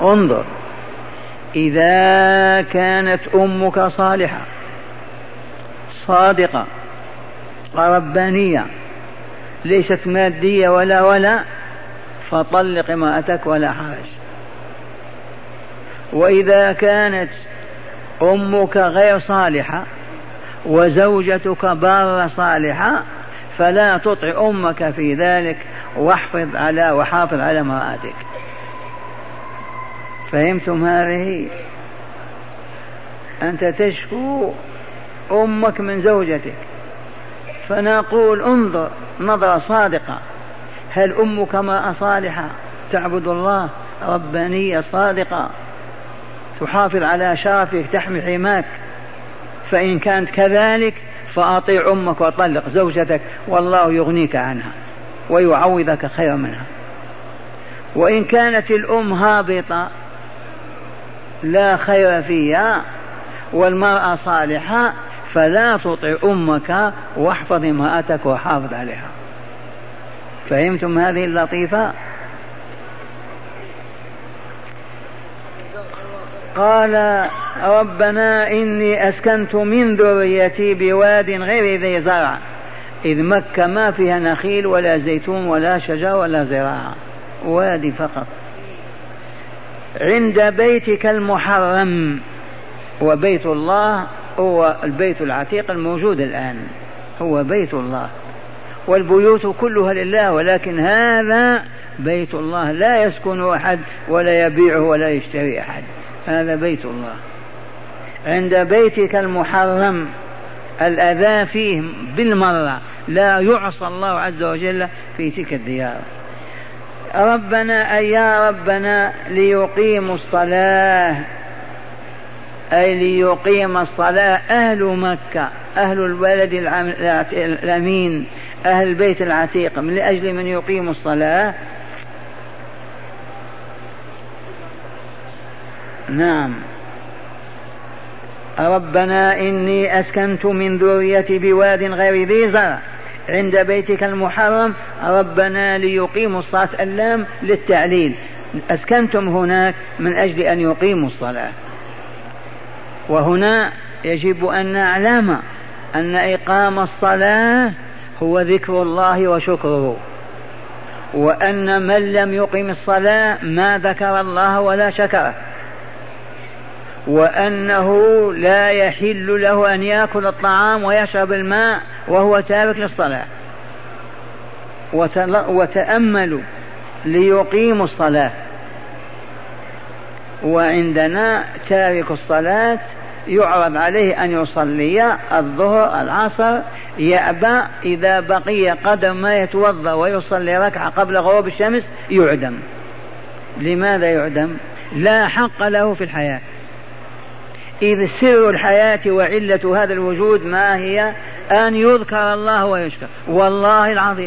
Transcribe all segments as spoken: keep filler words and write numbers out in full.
انظر، إذا كانت أمك صالحة صادقة ربانية ليست مادية ولا ولا فطلق امرأتك ولا حرج. وإذا كانت أمك غير صالحة وزوجتك بارة صالحة فلا تطع أمك في ذلك، واحفظ على وحافظ على امرأتك. فهمتم هذه؟ أنت تشكو أمك من زوجتك، فنقول انظر نظرة صادقة، هل أمك امرأة صالحة تعبد الله ربانية صادقة تحافظ على شرفك تحمي حماك؟ فإن كانت كذلك فأطيع أمك وطلق زوجتك والله يغنيك عنها ويعوضك خير منها. وإن كانت الأم هابطة لا خير فيها والمرأة صالحة فلا تطع أمك واحفظ امرأتك وحافظ عليها. فهمتم هذه اللطيفة؟ قال ربنا إني أسكنت من ذريتي بواد غير ذي زرع، إذ مكة ما فيها نخيل ولا زيتون ولا شجر ولا زراعة، وادي فقط، عند بيتك المحرم. وبيت الله هو البيت العتيق الموجود الآن، هو بيت الله، والبيوت كلها لله، ولكن هذا بيت الله لا يسكن أحد ولا يبيعه ولا يشتري أحد، هذا بيت الله. عند بيتك المحرم الأذى فيه بالمرة، لا يعصى الله عز وجل في تلك الديار. ربنا أي يا ربنا ليقيموا الصلاة، أي ليقيم الصلاة أهل مكة، أهل البلد الأمين، أهل البيت العتيق، من لأجل من يقيم الصلاة. نعم، ربنا إني أسكنت من ذريتي بواد غير ذي زرع عند بيتك المحرم، ربنا ليقيموا الصلاة، اللام للتعليل، أسكنتم هناك من أجل أن يقيموا الصلاة. وهنا يجب أن نعلم أن إقام الصلاة هو ذكر الله وشكره، وأن من لم يقم الصلاة ما ذكر الله ولا شكره، وأنه لا يحل له أن يأكل الطعام ويشرب الماء وهو تارك للصلاة. وتأملوا ليقيم الصلاة، وعندنا تارك الصلاة يعرض عليه أن يصلي الظهر العصر، يأبى، إذا بقي قدر ما يتوضأ ويصلي ركعة قبل غروب الشمس يعدم. لماذا يعدم؟ لا حق له في الحياة، إذ سر الحياة وعلة هذا الوجود ما هي؟ أن يذكر الله ويشكر. والله العظيم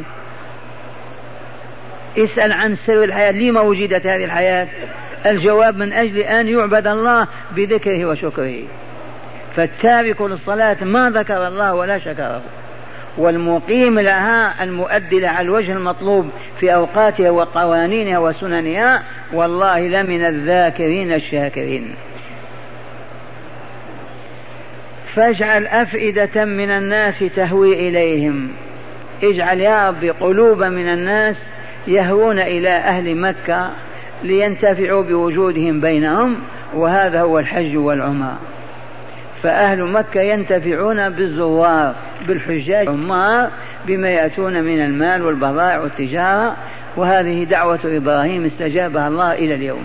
اسأل عن سر الحياة، لما وجدت هذه الحياة؟ الجواب من أجل أن يعبد الله بذكره وشكره. فالتارك للصلاة ما ذكر الله ولا شكره، والمقيم لها المؤدي على الوجه المطلوب في أوقاتها وقوانينها وسننها والله لمن الذاكرين الشاكرين. فاجعل أفئدة من الناس تهوي إليهم، اجعل يا رب قلوب من الناس يهوون إلى أهل مكة لينتفعوا بوجودهم بينهم، وهذا هو الحج والعمرة. فأهل مكة ينتفعون بالزوار بالحجاج والعمار بما يأتون من المال والبضائع والتجارة، وهذه دعوة إبراهيم استجابها الله إلى اليوم.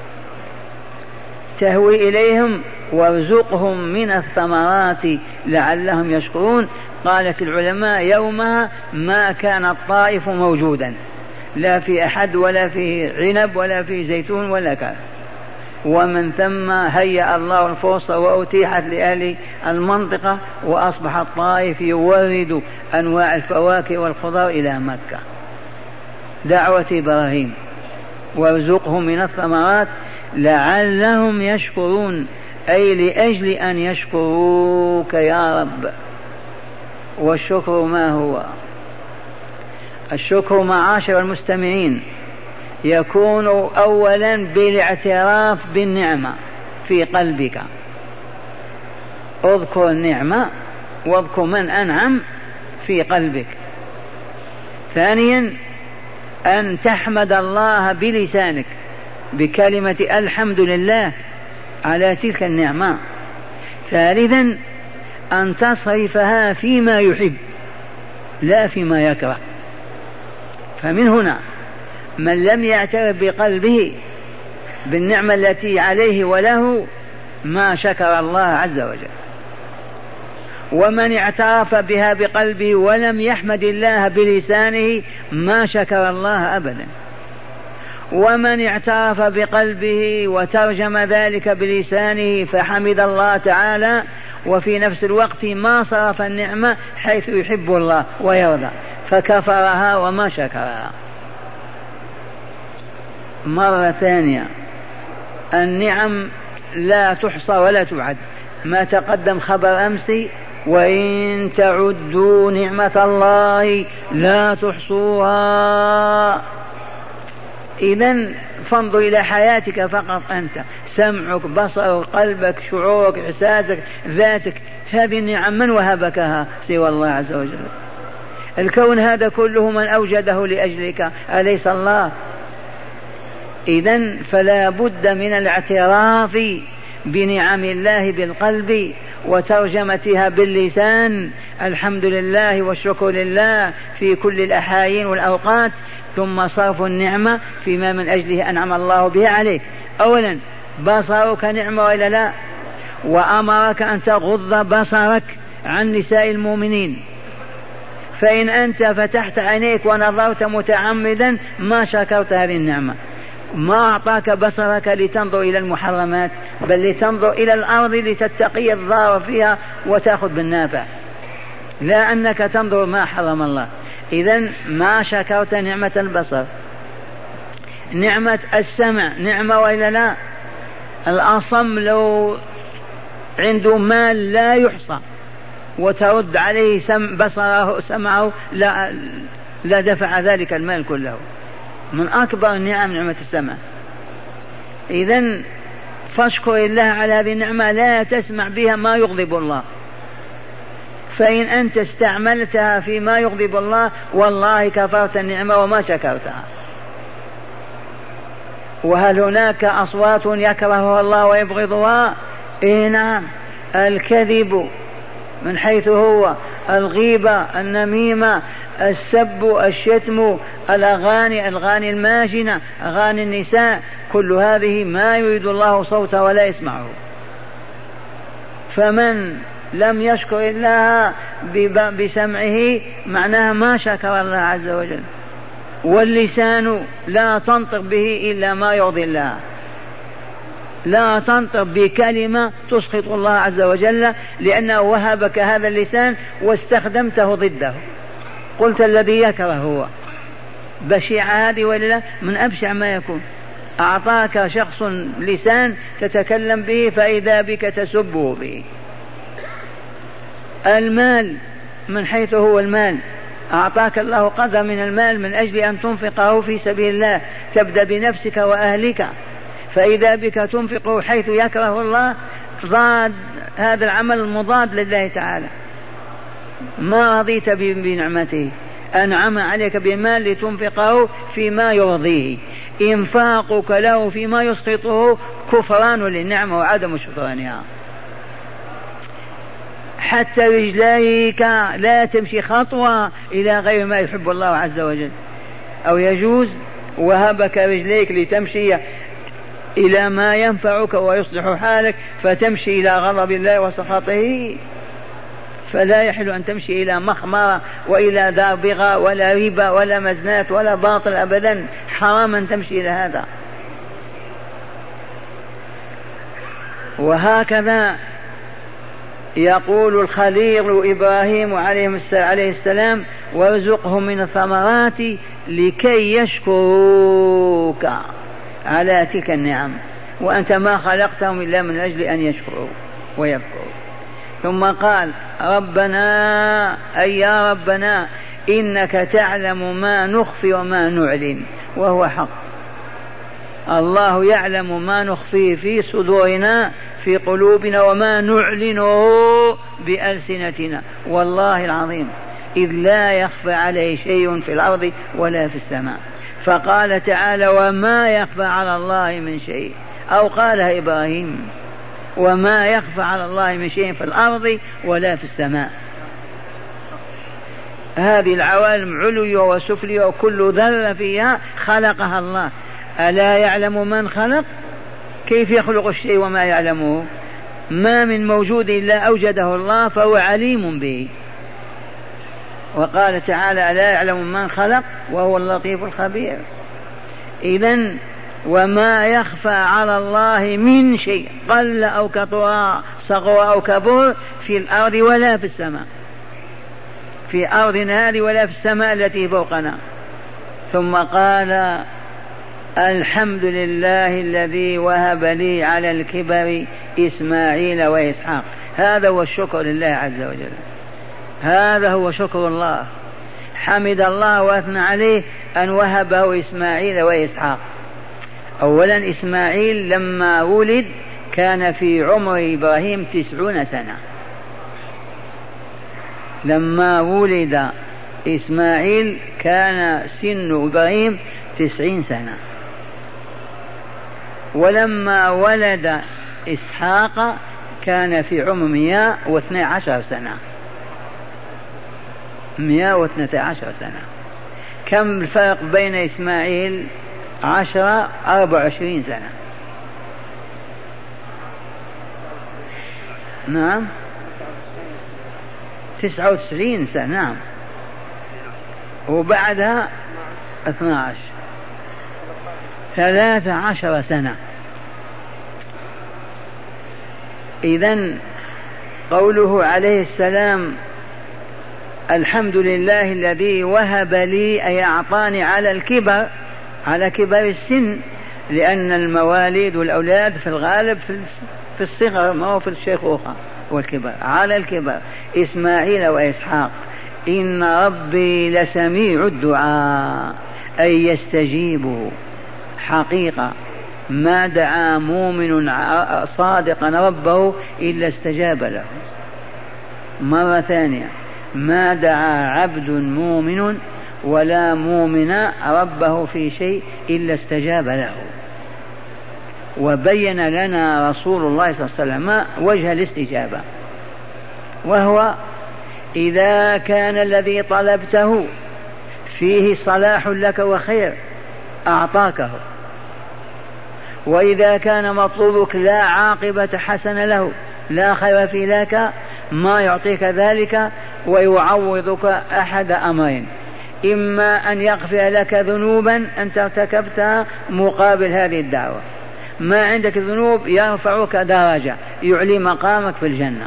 تهوي إليهم وارزقهم من الثمرات لعلهم يشكرون. قالت العلماء يومها ما كان الطائف موجودا، لا في أحد ولا في عنب ولا في زيتون ولا كذا، ومن ثم هيأ الله الفرصة وأتيحت لأهل المنطقة، وأصبح الطائف يورد أنواع الفواكه والخضار إلى مكة. دعوة إبراهيم وارزقهم من الثمرات لعلهم يشكرون، أي لأجل أن يشكروك يا رب. والشكر ما هو؟ الشكر معاشر المستمعين يكون أولا بالاعتراف بالنعمة في قلبك، اذكر النعمة واذكر من أنعم في قلبك. ثانيا أن تحمد الله بلسانك بكلمة الحمد لله على تلك النعمة. ثالثا أن تصرفها فيما يحب لا فيما يكره. فمن هنا من لم يعترف بقلبه بالنعمة التي عليه وله ما شكر الله عز وجل، ومن اعترف بها بقلبه ولم يحمد الله بلسانه ما شكر الله أبدا، ومن اعترف بقلبه وترجم ذلك بلسانه فحمد الله تعالى وفي نفس الوقت ما صرف النعمة حيث يحب الله ويرضى فكفرها وما شكرها. مرة ثانية النعم لا تحصى ولا تعد، ما تقدم خبر أمس وإن تعدوا نعمة الله لا تحصوها. إذن فانظر إلى حياتك فقط أنت، سمعك بصرك قلبك شعورك إحساسك ذاتك، هذه النعم من وهبكها سوى الله عز وجل؟ الكون هذا كله من أوجده لأجلك أليس الله؟ إذن فلا بد من الاعتراف بنعم الله بالقلب وترجمتها باللسان، الحمد لله والشكر لله في كل الأحايين والأوقات، ثم صرف النعمة فيما من أجله أنعم الله به عليك. أولا بصرك نعمة وإلا لا؟ وأمرك أن تغض بصرك عن نساء المؤمنين، فإن أنت فتحت عينيك ونظرت متعمدا ما شكرت هذه النعمة. ما أعطاك بصرك لتنظر إلى المحرمات بل لتنظر إلى الأرض لتتقي الضار فيها وتأخذ بالنافع، لا أنك تنظر ما حرم الله. إذن ما شكرت نعمة البصر. نعمة السمع نعمة وإلا لا؟ الأصم لو عنده مال لا يحصى وترد عليه سم بصره سمعه لا, لا دفع ذلك المال كله. من أكبر النعم نعمة السمع. إذن فاشكر الله على هذه النعمة، لا تسمع بها ما يغضب الله، فإن أنت استعملتها فيما يغضب الله والله كفرت النعمة وما شكرتها. وهل هناك أصوات يكرهها الله ويبغضها؟ إيه نعم، الكذب من حيث هو، الغيبة، النميمة، السب، الشتم، الأغاني، الأغاني الماجنة، أغاني النساء، كل هذه ما يريد الله صوته ولا يسمعه. فمن لم يشكر الله بسمعه معناها ما شكر الله عز وجل. واللسان لا تنطق به إلا ما يرضي الله، لا تنطق بكلمة تسخط الله عز وجل، لأنه وهبك هذا اللسان واستخدمته ضده. قلت الذي يكره هو بشيعة هذه ولا من أبشع ما يكون. أعطاك شخص لسان تتكلم به فإذا بك تسبه به. المال من حيث هو المال، أعطاك الله قدر من المال من أجل أن تنفقه في سبيل الله، تبدأ بنفسك وأهلك، فإذا بك تنفقه حيث يكره الله ضاد هذا العمل المضاد لله تعالى. ما رضيت بنعمته، أنعم عليك بمال لتنفقه فيما يرضيه، إنفاقك له فيما يسقطه كفران للنعمة وعدم شكرانها. حتى رجليك لا تمشي خطوة إلى غير ما يحب الله عز وجل، أو يجوز وهبك رجليك لتمشي إلى ما ينفعك ويصلح حالك فتمشي إلى غضب الله وسخطه، فلا يحل أن تمشي إلى مخمرة وإلى دار بغى ولا ربا ولا مزنات ولا باطل أبدا، حرام أن تمشي إلى هذا. وهكذا يقول الخليل إبراهيم عليه السلام: وارزقهم من الثمرات لكي يشكروك على تلك النعم، وأنت ما خلقتهم إلا من أجل أن يشكروا ويذكروا. ثم قال: ربنا أي يا ربنا إنك تعلم ما نخفي وما نعلن، وهو حق، الله يعلم ما نخفيه في صدورنا في قلوبنا وما نعلنه بألسنتنا، والله العظيم إذ لا يخفى عليه شيء في الأرض ولا في السماء. فقال تعالى وما يخفى على الله من شيء، أو قالها إبراهيم وما يخفى على الله من شيء في الأرض ولا في السماء. هذه العوالم علوية وسفلية وكل ذرة فيها خلقها الله. ألا يعلم من خلق؟ كيف يخلق الشيء وما يعلمه؟ ما من موجود إلا أوجده الله فهو عليم به. وقال تعالى ألا يعلم من خلق وهو اللطيف الخبير. إذن وما يخفى على الله من شيء قل أو كثر صغر أو كبر في الأرض ولا في السماء، في أرضنا هذه ولا في السماء التي فوقنا. ثم قال الحمد لله الذي وهب لي على الكبر إسماعيل وإسحاق. هذا هو الشكر لله عز وجل، هذا هو شكر الله. حمد الله وأثنى عليه أن وهبه إسماعيل وإسحاق. أولا إسماعيل لما ولد كان في عمر إبراهيم تسعون سنة، لما ولد إسماعيل كان سن إبراهيم تسعين سنة، ولما ولد إسحاق كان في عمر مئة واثني عشر سنة، مئة واثني عشر سنة. كم الفرق بين إسماعيل؟ عشرة أربع وعشرين سنة. نعم تسعة وتسعين سنة. نعم وبعدها اثنى عشر، ثلاثة عشر سنة. إذن قوله عليه السلام الحمد لله الذي وهب لي أي أعطاني على الكبر، على كبر السن، لأن المواليد والأولاد في الغالب في الصغر ما هو في الشيخوخة والكبر، على الكبر إسماعيل وإسحاق. إن ربي لسميع الدعاء أي يستجيبه حقيقة. ما دعا مؤمن صادقا ربه إلا استجاب له. مرة ثانية ما دعا عبد مؤمن ولا مؤمن ربه في شيء إلا استجاب له. وبين لنا رسول الله صلى الله عليه وسلم وجه الاستجابة، وهو إذا كان الذي طلبته فيه صلاح لك وخير أعطاكه، وإذا كان مطلوبك لا عاقبة حسن له لا خير في لك ما يعطيك ذلك، ويعوضك أحد أمرين: إما أن يغفر لك ذنوبا أنت ارتكبتها مقابل هذه الدعوة، ما عندك ذنوب يرفعك درجة يعلي مقامك في الجنة.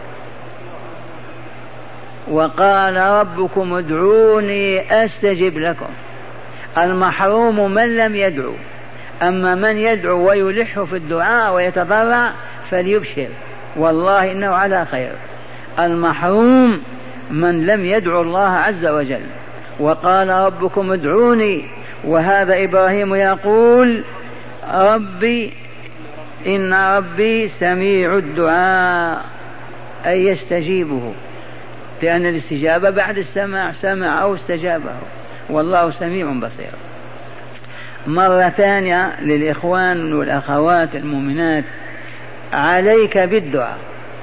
وقال ربكم ادعوني أستجب لكم. المحروم من لم يدعو، أما من يدعو ويلح في الدعاء ويتضرع فليبشر والله إنه على خير. المحروم من لم يدعو الله عز وجل. وقال ربكم ادعوني، وهذا إبراهيم يقول ربي إن ربي سميع الدعاء أي يستجيبه، لأن الاستجابة بعد السماع، سمع أو استجابه، والله سميع بصير. مرة ثانية للإخوان والأخوات المؤمنات، عليك بالدعاء،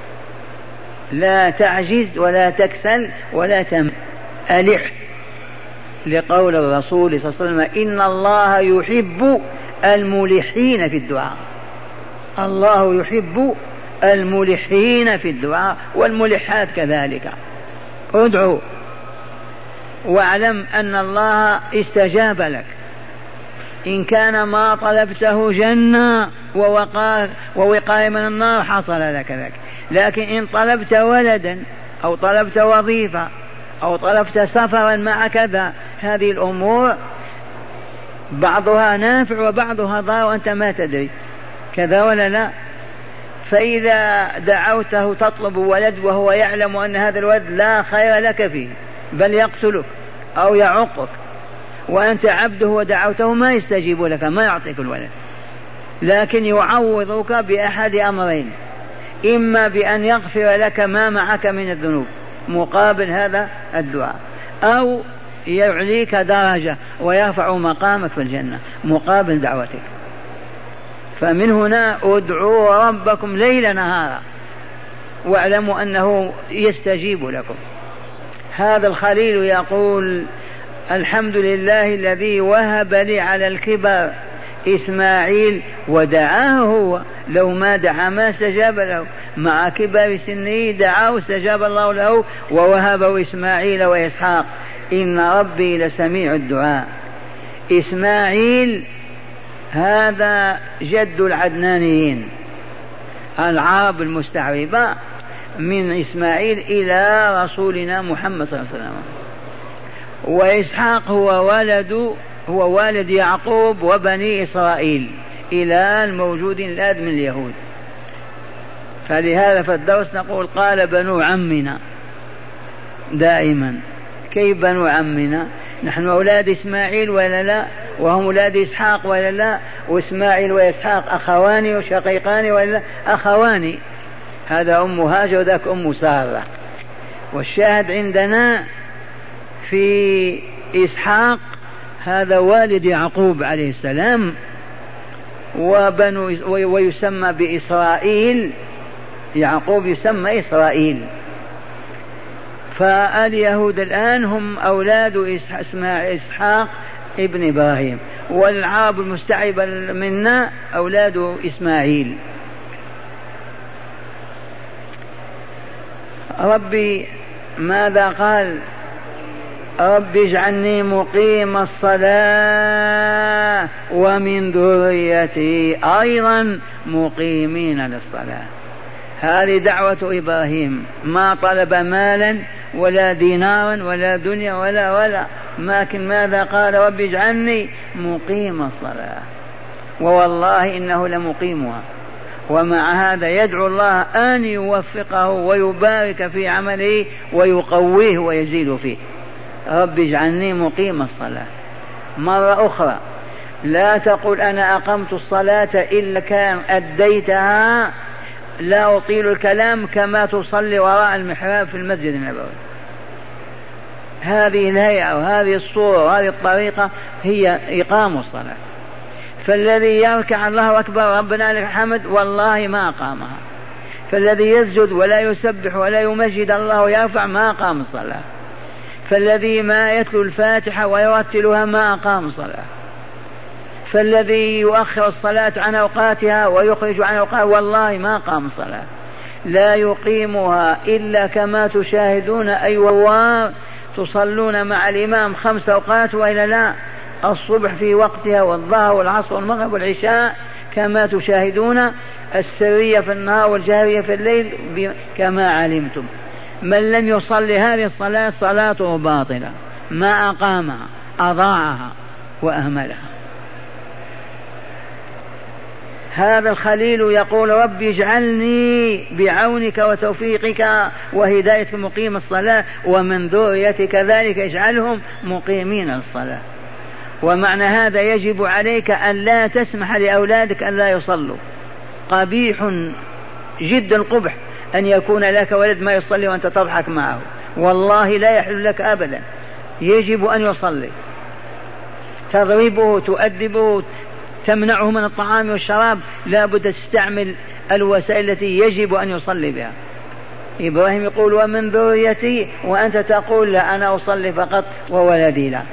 لا تعجز ولا تكسل ولا تم ألح، لقول الرسول صلى الله عليه وسلم إن الله يحب الملحين في الدعاء. الله يحب الملحين في الدعاء والملحات كذلك. ادعو واعلم أن الله استجاب لك. إن كان ما طلبته جنة ووقاية من النار حصل لك ذلك، لكن إن طلبت ولدا أو طلبت وظيفة أو طلبت سفرا مع كذا، هذه الأمور بعضها نافع وبعضها ضار وأنت ما تدري، كذا ولا لا؟ فإذا دعوته تطلب ولد وهو يعلم أن هذا الولد لا خير لك فيه بل يقتلك أو يعقك، وأنت عبده ودعوته ما يستجيب لك، ما يعطيك الولد، لكن يعوضك بأحد أمرين: إما بأن يغفر لك ما معك من الذنوب مقابل هذا الدعاء، أو يعليك درجة ويرفع مقامك في الجنة مقابل دعوتك. فمن هنا ادعوا ربكم ليل نهارا واعلموا أنه يستجيب لكم. هذا الخليل يقول: الحمد لله الذي وهب لي على الكبر إسماعيل ودعاه هو، لو ما دعا ما استجاب له، مع كبر سنه دعاه استجاب الله له ووهبه إسماعيل وإسحاق، إن ربي لسميع الدعاء. إسماعيل هذا جد العدنانيين العرب المستعربة، من إسماعيل إلى رسولنا محمد صلى الله عليه وسلم. وإسحاق هو ولد هو والد يعقوب وبني إسرائيل إلى الموجود الآن من اليهود. فلهذا في الدرس نقول: قال بنو عمنا دائما. كيف بنو عمنا؟ نحن أولاد إسماعيل ولا لا؟ وهم أولاد إسحاق ولا لا؟ وإسماعيل وإسحاق أخوان وشقيقان ولا لا؟ أخوان. هذا أم هاجر وذاك أم سارة. والشاهد عندنا في إسحاق هذا والد يعقوب عليه السلام، وبنو ويسمى بإسرائيل، يعقوب يسمى إسرائيل. فاليهود الآن هم أولاد إسحاق ابن إبراهيم، والعرب المستعربة منا أولاد إسماعيل. ربي ماذا قال؟ رب اجعلني مقيم الصلاة ومن ذريتي أيضا مقيمين للصلاة. هذه دعوة إبراهيم، ما طلب مالا ولا دينارا ولا دنيا ولا ولا لكن ماذا قال؟ رب اجعلني مقيم الصلاة، ووالله إنه لمقيمها. ومع هذا يدعو الله أن يوفقه ويبارك في عمله ويقويه ويزيد فيه. رب اجعلني مقيم الصلاة. مرة أخرى لا تقل أنا أقمت الصلاة إلا كان أديتها، لا أطيل الكلام كما تصلي وراء المحراب في المسجد النبوي. هذه الهيئة وهذه الصورة وهذه الطريقة هي إقام الصلاة. فالذي يركع الله أكبر ربنا لك الحمد والله ما أقامها، فالذي يسجد ولا يسبح ولا يمجد الله ويرفع ما أقام الصلاة، فالذي ما يتلو الفاتحة ويرتلها ما أقام الصلاة، فالذي يؤخر الصلاة عن أوقاتها ويخرج عن أوقاتها والله ما قام الصلاة. لا يقيمها إلا كما تشاهدون أيها تصلون مع الإمام خمس أوقات وإلا لا، الصبح في وقتها والظهر والعصر والمغرب والعشاء كما تشاهدون، السرية في النهار والجهرية في الليل كما علمتم. من لم يصلي هذه الصلاة صلاته باطلة، ما أقامها، أضاعها وأهملها. هذا الخليل يقول رب اجعلني بعونك وتوفيقك وهدايتك مقيم الصلاة ومن ذريتك ذلك اجعلهم مقيمين الصلاة. ومعنى هذا يجب عليك أن لا تسمح لأولادك أن لا يصلوا. قبيح جدا قبح أن يكون لك ولد ما يصلي وأنت تضحك معه، والله لا يحل لك أبدا. يجب أن يصلي، تضربه تؤدبه تمنعه من الطعام والشراب، لا بد تستعمل الوسائل التي يجب أن يصلي بها. إبراهيم يقول ومن ذريتي، وأنت تقول لا أنا أصلي فقط وولدي لا.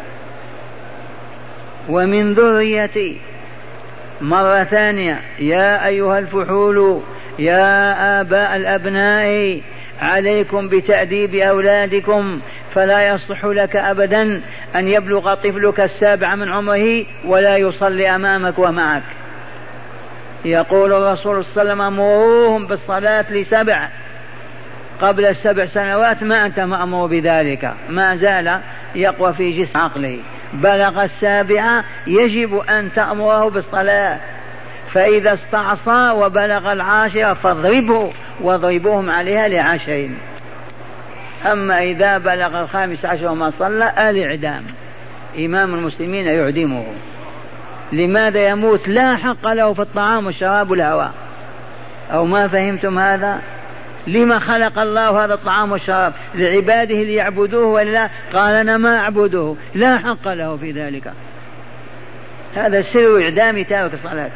ومن ذريتي مرة ثانية، يا أيها الفحول يا آباء الأبناء عليكم بتأديب أولادكم، فلا يصح لك أبدا أن يبلغ طفلك السابع من عمره ولا يصلي أمامك ومعك. يقول الرسول صلى الله عليه وسلم أمروهم بالصلاة لسبع، قبل السبع سنوات ما أنت مأمور بذلك، ما زال يقوى في جسم عقله. بلغ السابعة يجب أن تأمره بالصلاة، فإذا استعصى وبلغ العاشرة فاضربه واضربوهم عليها لعشرين. أما إذا بلغ الخامس عشر وما صلى الإعدام، إمام المسلمين يعدمه. لماذا يموت؟ لا حق له في الطعام والشراب والهواء. أو ما فهمتم هذا؟ لما خلق الله هذا الطعام والشراب؟ لعباده ليعبدوه ولا؟ قال أنا ما أعبده، لا حق له في ذلك. هذا سر إعدام تارك الصلاة.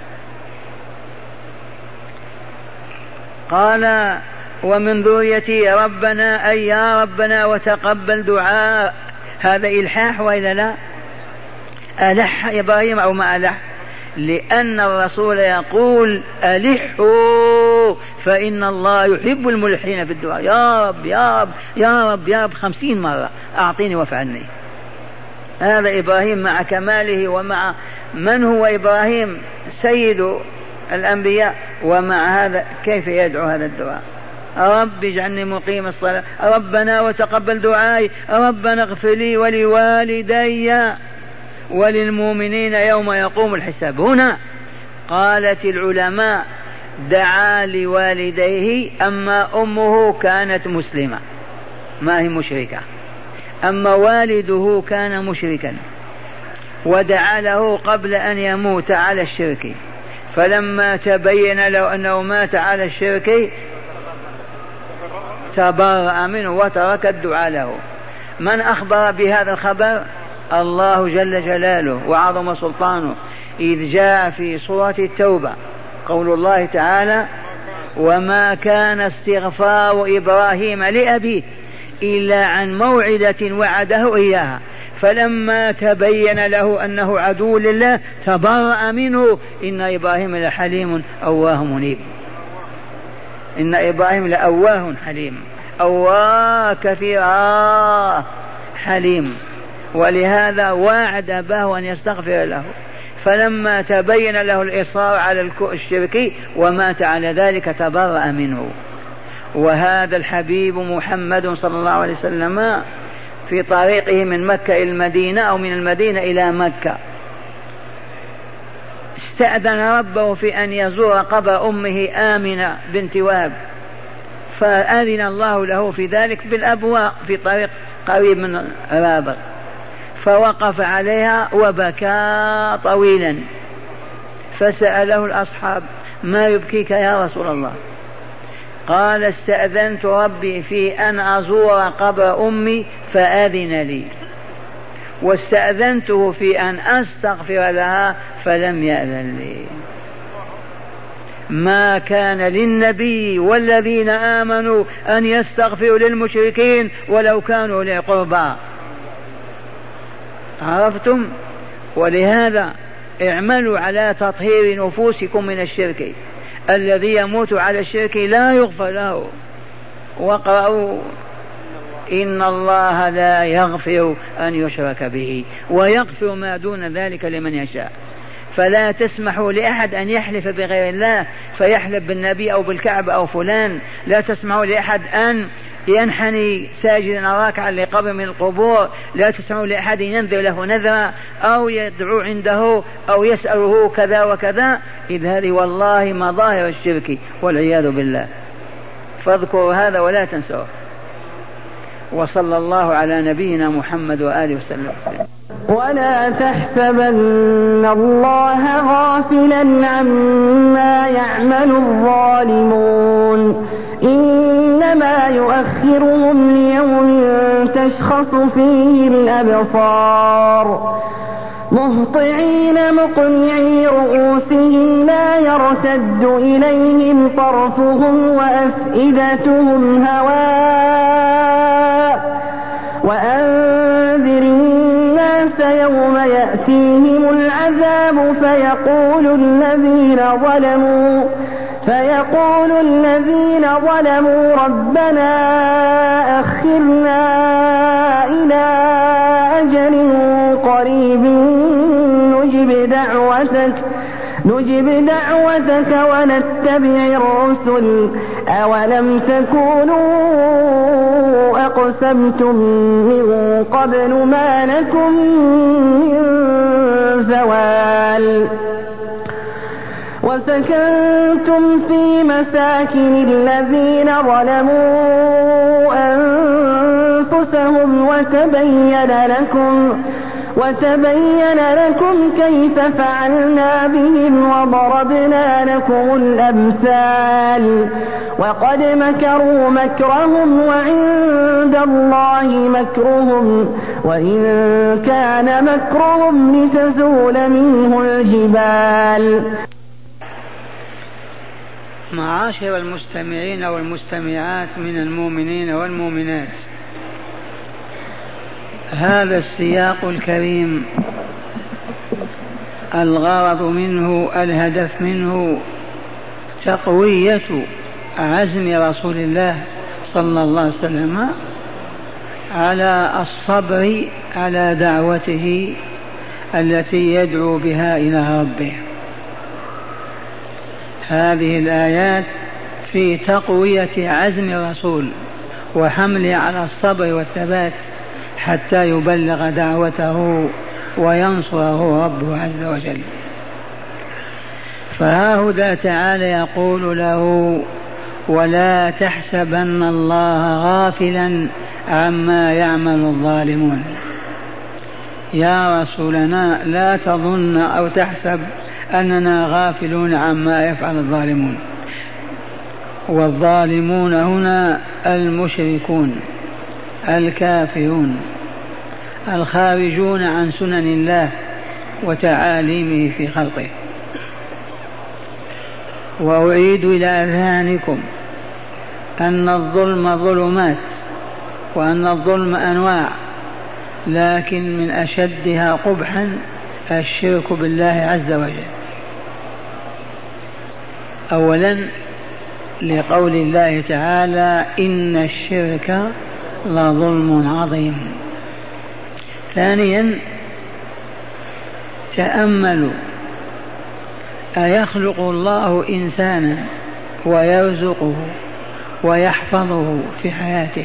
قال ومن ذريتي ربنا أي يا ربنا وتقبل دعاء. هذا إلحاح وإلا لا؟ ألح إبراهيم أو ما ألح؟ لأن الرسول يقول ألحوا فإن الله يحب الملحين في الدعاء. يا رب يا رب يا رب يا رب خمسين مرة أعطيني وافعلني. هذا إبراهيم مع كماله ومع من هو إبراهيم سيد الأنبياء، ومع هذا كيف يدعو هذا الدعاء؟ رب اجعلني مقيم الصلاة، ربنا وتقبل دعائي، ربنا اغفر لي ولوالدي وللمؤمنين يوم يقوم الحساب. هنا قالت العلماء دعا لوالديه، أما أمه كانت مسلمة ما هي مشركة، أما والده كان مشركا ودعا له قبل أن يموت على الشرك، فلما تبين له أنه مات على الشرك تبرأ منه وترك الدعاء له. من أخبر بهذا الخبر؟ الله جل جلاله وعظم سلطانه، إذ جاء في سورة التوبة قول الله تعالى وما كان استغفار إبراهيم لأبيه إلا عن موعدة وعده إياها فلما تبين له أنه عدو لله تبرأ منه إن إبراهيم لحليم أواه منيب. إن إبراهيم لأواه حليم، أواه كثيرا حليم، ولهذا واعد أباه أن يستغفر له، فلما تبين له الإصرار على الشرك ومات على ذلك تبرأ منه. وهذا الحبيب محمد صلى الله عليه وسلم في طريقه من مكة إلى المدينة أو من المدينة إلى مكة استأذن ربه في أن يزور قبر أمه آمنة بنت وهب، فأذن الله له في ذلك بالأبواء في طريق قريب من رابغ، فوقف عليها وبكى طويلا، فسأله الأصحاب ما يبكيك يا رسول الله؟ قال استأذنت ربي في أن أزور قبر أمي فأذن لي، واستأذنته في أن أستغفر لها فلم يأذن لي. ما كان للنبي والذين آمنوا أن يستغفروا للمشركين ولو كانوا أولي قربى. عرفتم؟ ولهذا اعملوا على تطهير نفوسكم من الشرك، الذي يموت على الشرك لا يغفر له. واقرأوا إن الله لا يغفر أن يشرك به ويغفر ما دون ذلك لمن يشاء. فلا تسمحوا لأحد أن يحلف بغير الله فيحلف بالنبي أو بالكعبة أو فلان. لا تسمحوا لأحد أن ينحني ساجدا راكعا لقبر من القبور. لا تسمحوا لأحد ينذر له نذرا أو يدعو عنده أو يسأله كذا وكذا، إذ هذه والله مظاهر الشرك والعياذ بالله. فاذكروا هذا ولا تنسوه. وصلى الله على نبينا محمد وآله وسلم. ولا تحسبن الله غافلا عما يعمل الظالمون إنما يؤخرهم ليوم تشخص فيه الأبصار مهطعين مقنعي رؤوسهم لا يرتد إليهم طرفهم وأفئدتهم هواء وأنذر الناس يوم يأتيهم العذاب فيقول الذين ظلموا فيقول الذين ظلموا ربنا أخرنا إلى أجل قريب نجب دعوتك نجب دعوتك ونتبع الرسل أولم تكونوا أقسمتم من قبل ما لكم من زوال وسكنتم في مساكن الذين ظلموا أنفسهم وتبين لكم وتبين لكم كيف فعلنا بهم وضربنا لكم الأمثال وقد مكروا مكرهم وعند الله مكرهم وإن كان مكرهم لتزول منه الجبال. معاشر المستمعين والمستمعات من المؤمنين والمؤمنات، هذا السياق الكريم الغرض منه الهدف منه تقوية عزم رسول الله صلى الله عليه وسلم على الصبر على دعوته التي يدعو بها إلى ربه. هذه الآيات في تقوية عزم الرسول وحمله على الصبر والثبات حتى يبلغ دعوته وينصره ربه عز وجل. فهاهذا تعالى يقول له: ولا تحسبن الله غافلا عما يعمل الظالمون. يا رسولنا لا تظن أو تحسب أننا غافلون عما يفعل الظالمون، والظالمون هنا المشركون الكافرون الخارجون عن سنن الله وتعاليمه في خلقه. وأعيد إلى أذهانكم أن الظلم ظلمات وأن الظلم أنواع، لكن من أشدها قبحا الشرك بالله عز وجل. أولا لقول الله تعالى: إن الشرك لظلم عظيم. ثانيا تأملوا: أيخلق الله إنسانا ويرزقه ويحفظه في حياته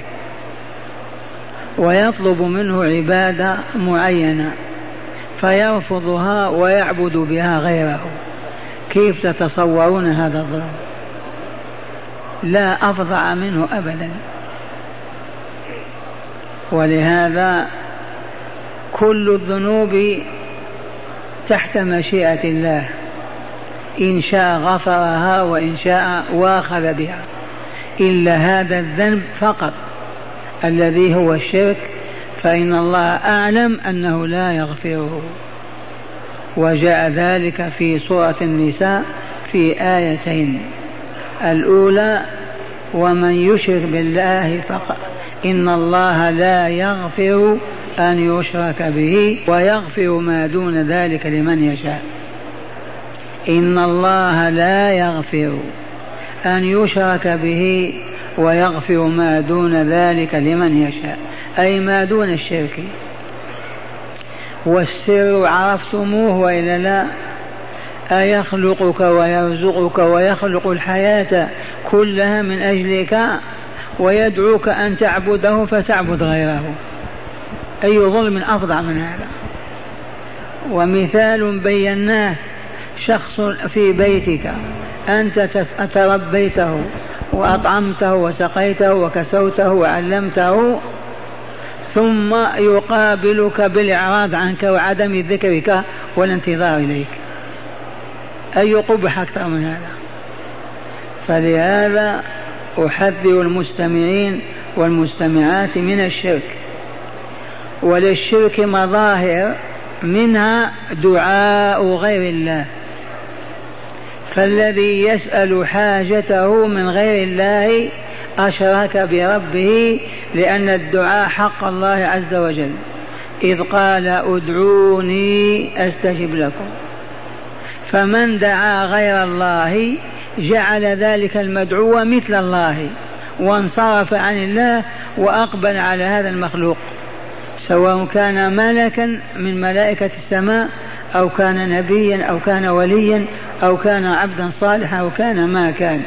ويطلب منه عبادة معينة فيرفضها ويعبد بها غيره؟ كيف تتصورون هذا الظلم؟ لا أفظع منه أبدا. ولهذا كل الذنوب تحت مشيئة الله، إن شاء غفرها وإن شاء واخذ بها، إلا هذا الذنب فقط الذي هو الشرك، فإن الله أعلم أنه لا يغفره. وجاء ذلك في سورة النساء في آيتين: الأولى: ومن يشرك بالله فقط إن الله لا يغفر أن يشرك به ويغفر ما دون ذلك لمن يشاء. إن الله لا يغفر أن يشرك به ويغفر ما دون ذلك لمن يشاء، أي ما دون الشرك. والسر عرفتموه وإلا لا؟ أيخلقك ويرزقك ويخلق الحياة كلها من أجلك ويدعوك أن تعبده فتعبد غيره؟ أي ظلم أفظع من هذا؟ ومثال بيناه: شخص في بيتك أنت تربيته وأطعمته وسقيته وكسوته وعلمته، ثم يقابلك بالإعراض عنك وعدم ذكرك والانتظار إليك. أي قبح أكثر من هذا؟ فلهذا أحذر المستمعين والمستمعات من الشرك. وللشرك مظاهر، منها دعاء غير الله، فالذي يسأل حاجته من غير الله أشرك بربه، لأن الدعاء حق الله عز وجل، إذ قال: ادعوني أستجب لكم. فمن دعا غير الله جعل ذلك المدعو مثل الله وانصرف عن الله وأقبل على هذا المخلوق، سواء كان ملكا من ملائكة السماء أو كان نبيا أو كان وليا أو كان عبدا صالحا أو كان ما كان.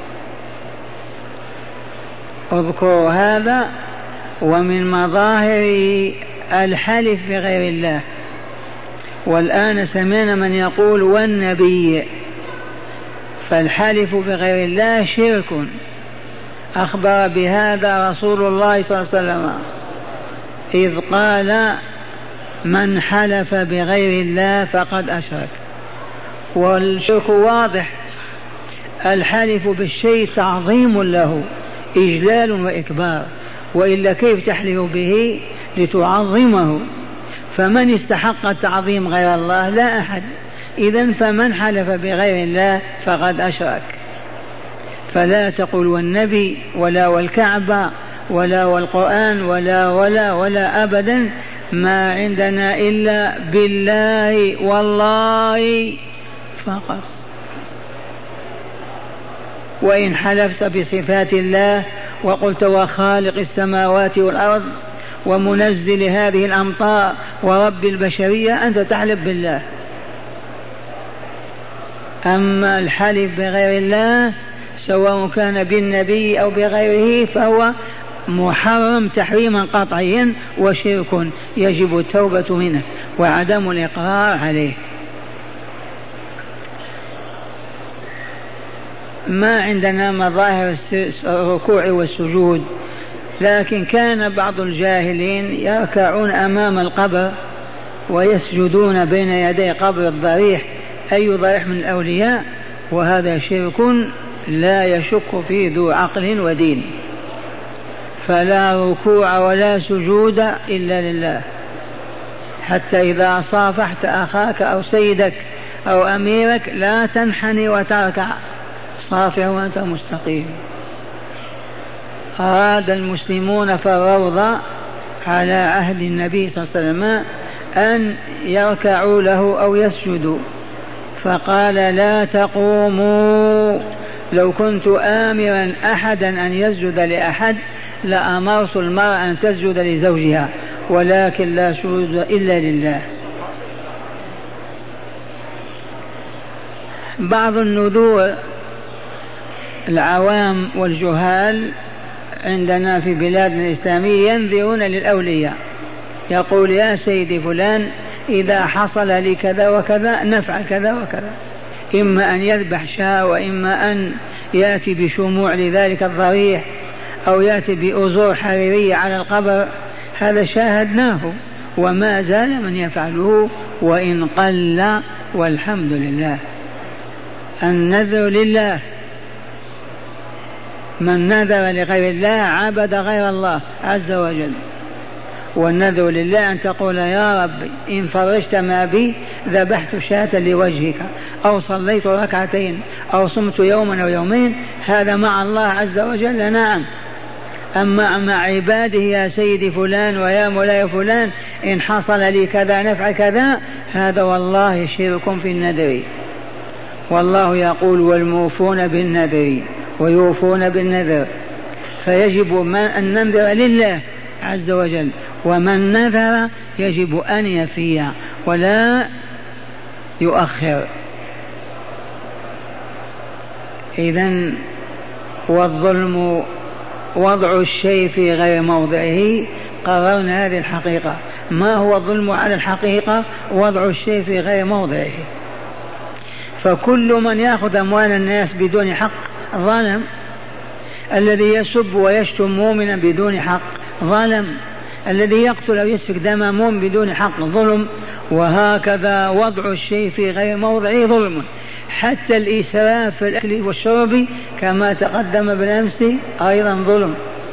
اذكروا هذا. ومن مظاهر الحلف بغير الله، والآن سمعنا من يقول والنبي، فالحلف بغير الله شرك، أخبر بهذا رسول الله صلى الله عليه وسلم إذ قال: من حلف بغير الله فقد أشرك. والشرك واضح، الحلف بالشيء تعظيم له، إجلال وإكبار، وإلا كيف تحلف به لتعظمه؟ فمن استحق التعظيم غير الله؟ لا أحد. إذن فمن حلف بغير الله فقد أشرك. فلا تقل والنبي ولا والكعبة ولا والقرآن ولا ولا ولا أبدا، ما عندنا إلا بالله والله فقط. وإن حلفت بصفات الله وقلت وخالق السماوات والأرض ومنزل هذه الأمطار ورب البشرية، أنت تحلف بالله. أما الحلف بغير الله سواء كان بالنبي أو بغيره فهو محرم تحريما قطعيا وشرك يجب التوبة منه وعدم الإقرار عليه. ما عندنا مظاهر الركوع والسجود، لكن كان بعض الجاهلين يركعون أمام القبر ويسجدون بين يدي قبر الضريح، أي ضريح من الأولياء، وهذا شرك لا يشك فيه ذو عقل ودين. فلا ركوع ولا سجود إلا لله. حتى إذا صافحت أخاك أو سيدك أو أميرك لا تنحني وتركع، صافح وأنت مستقيم. أراد المسلمون في الروضة على عهد النبي صلى الله عليه وسلم أن يركعوا له أو يسجدوا، فقال لا تقوموا، لو كنت آمرا أحدا أن يسجد لأحد لأمرت المرأة أن تسجد لزوجها، ولكن لا سجود إلا لله. بعض النذور العوام والجهال عندنا في بلادنا الإسلامية ينذرون للأولياء، يقول يا سيدي فلان إذا حصل لي كذا وكذا نفعل كذا وكذا، إما أن يذبح شاة وإما أن يأتي بشموع لذلك الضريح أو يأتي بأزور حريرية على القبر. هذا شاهدناه وما زال من يفعله وإن قل، والحمد لله. النذر لله، من نذر لغير الله عبد غير الله عز وجل. والنذر لله أن تقول يا رب إن فرجت ما بي ذبحت شاة لوجهك، أو صليت ركعتين، أو صمت يوما أو يومين، هذا مع الله عز وجل نعم. أما مع عباده يا سيدي فلان ويا مولاي فلان إن حصل لي كذا نفع كذا، هذا والله شرك في النذر. والله يقول والموفون بالنذر ويوفون بالنذر، فيجب أن ننذر لله عز وجل، ومن نذر يجب أن يفي ولا يؤخر. إذن والظلم وضع الشيء في غير موضعه، قررنا هذه الحقيقة. ما هو الظلم على الحقيقة؟ وضع الشيء في غير موضعه. فكل من يأخذ أموال الناس بدون حق ظلم، الذي يسب ويشتم مؤمنا بدون حق ظلم، الذي يقتل أو يسفك دم مؤمن بدون حق ظلم. وهكذا وضع الشيء في غير موضعه ظلم. حتى الإسراف في الأكل والشرب كما تقدم بالأمس أيضا ظلم.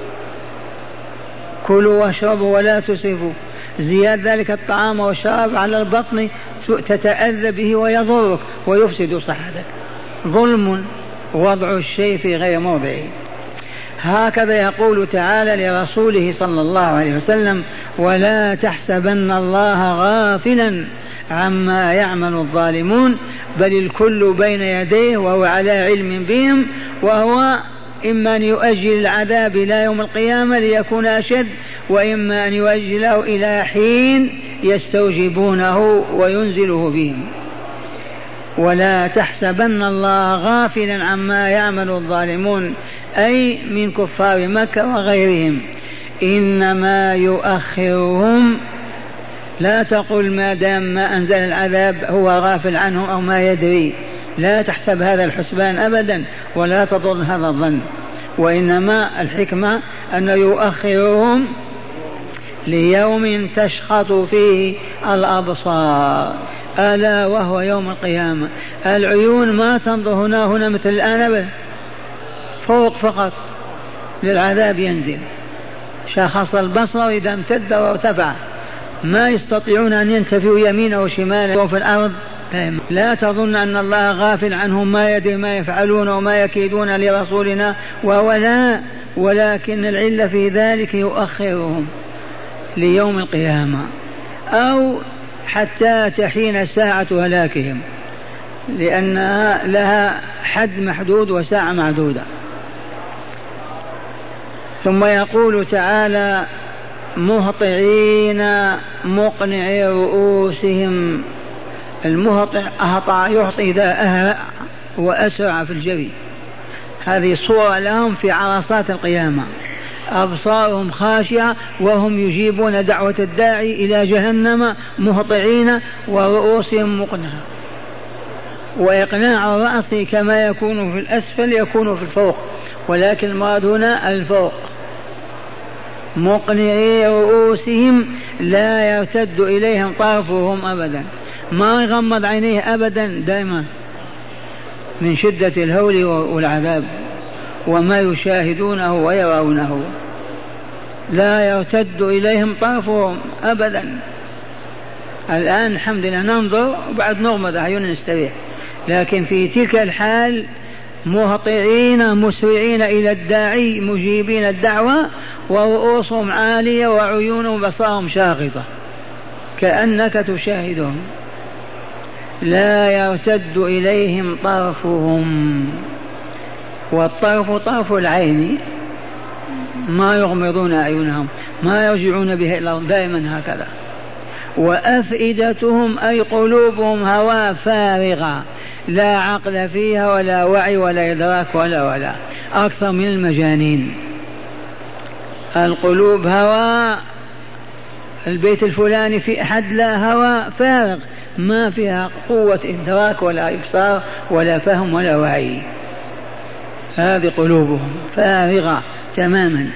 كلوا واشربوا ولا تسرفوا، زياد ذلك الطعام والشراب على البطن تتأذى به ويضرك ويفسد صحتك، ظلم وضع الشيء في غير موضعه. هكذا يقول تعالى لرسوله صلى الله عليه وسلم ولا تحسبن الله غافلا عما يعمل الظالمون بل الكل بين يديه وهو على علم بهم، وهو إما أن يؤجل العذاب إلى يوم القيامة ليكون أشد، وإما أن يؤجله إلى حين يستوجبونه وينزله بهم. ولا تحسبن الله غافلا عما يعمل الظالمون أي من كفار مكة وغيرهم، إنما يؤخرهم. لا تقل ما دام ما أنزل العذاب هو غافل عنه أو ما يدري، لا تحسب هذا الحسبان أبدا ولا تظن هذا الظن، وإنما الحكمة أن يؤخرهم ليوم تشخص فيه الأبصار، ألا وهو يوم القيامة. العيون ما تنظر هنا هنا مثل الآن أبدا، فوق فقط للعذاب ينزل، شخص البصر إذا امتد وارتفع، ما يستطيعون أن ينتفوا يمينه وشماله وفي الأرض. لا تظن أن الله غافل عنهم، ما يدري ما يفعلون وما يكيدون لرسولنا ولا، ولكن العلة في ذلك يؤخرهم ليوم القيامة أو حتى تحين ساعة هلاكهم، لأنها لها حد محدود وساعة معدودة. ثم يقول تعالى مهطعين مقنعي رؤوسهم. المهطع أهطع يعطي ذا وأسرع في الجري، هذه صورة لهم في عرصات القيامة، أبصارهم خاشعة وهم يجيبون دعوة الداعي إلى جهنم مهطعين ورؤوسهم مقنعة. وإقناع الرأس كما يكون في الأسفل يكون في الفوق، ولكن المراد هنا الفوق. مقنعي رؤوسهم لا يرتد إليهم طرفهم أبدا، ما يغمض عينيه أبدا دائما من شدة الهول والعذاب وما يشاهدونه ويرونه، لا يرتد إليهم طرفهم أبدا. الآن الحمد لله ننظر وبعد نغمض أعيننا نستريح، لكن في تلك الحال مهطعين مسرعين إلى الداعي مجيبين الدعوة ورؤوسهم عالية وعيونهم بصارهم شاخصة كأنك تشاهدهم، لا يرتد إليهم طرفهم. والطرف طرف العين، ما يغمضون أعينهم، ما يرجعون به إلى الأرض، دائما هكذا. وأفئدتهم أي قلوبهم هواء فارغة، لا عقل فيها ولا وعي ولا إدراك ولا ولا أكثر من المجانين. القلوب هواء، البيت الفلاني في أحد لا هواء فارغ، ما فيها قوة إدراك ولا إبصار ولا فهم ولا وعي، هذه قلوبهم فارغة تماما.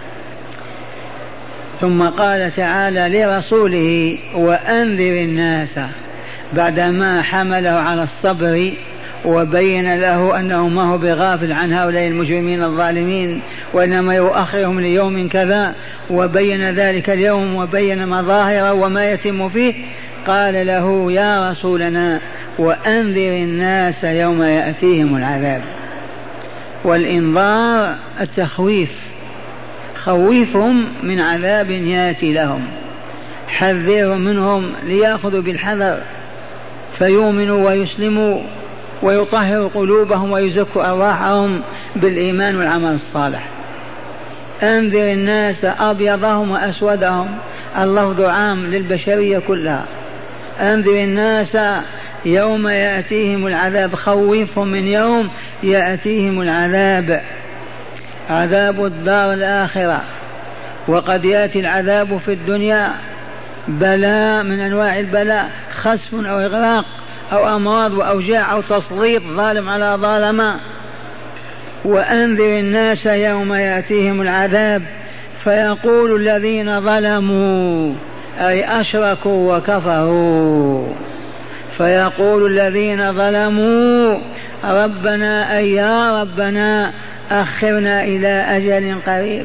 ثم قال تعالى لرسوله وأنذر الناس، بعدما حمله على الصبر وبين له أنه ما هو بغافل عن هؤلاء المجرمين الظالمين وإنما يؤخرهم ليوم كذا، وبين ذلك اليوم وبين مظاهره وما يتم فيه، قال له يا رسولنا وأنذر الناس يوم يأتيهم العذاب. والإنذار التخويف، خوفهم من عذاب يأتي لهم، حذرهم منهم ليأخذوا بالحذر فيؤمنوا ويسلموا ويطهروا قلوبهم ويزكوا أرواحهم بالإيمان والعمل الصالح. أنذر الناس أبيضهم وأسودهم، اللفظ عام للبشرية كلها. أنذر الناس يوم يأتيهم العذاب، خوفهم من يوم يأتيهم العذاب، عذاب الدار الآخرة. وقد يأتي العذاب في الدنيا بلاء من أنواع البلاء، خسف أو إغراق أو أمراض وأوجاع أو تسليط ظالم على ظالم. وأنذر الناس يوم يأتيهم العذاب فيقول الذين ظلموا أي أشركوا وكفروا، فيقول الذين ظلموا ربنا أي يا ربنا أخرنا إلى أجل قريب،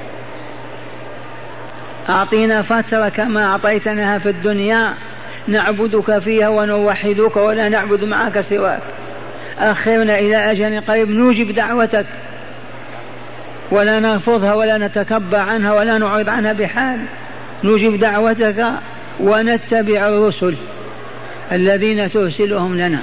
أعطينا فترة كما أعطيتناها في الدنيا نعبدك فيها ونوحدك ولا نعبد معك سواك، أخرنا إلى أجل قريب نوجب دعوتك ولا نرفضها ولا نتكبر عنها ولا نعرض عنها بحال، نوجب دعوتك ونتبع الرسل الذين ترسلهم لنا.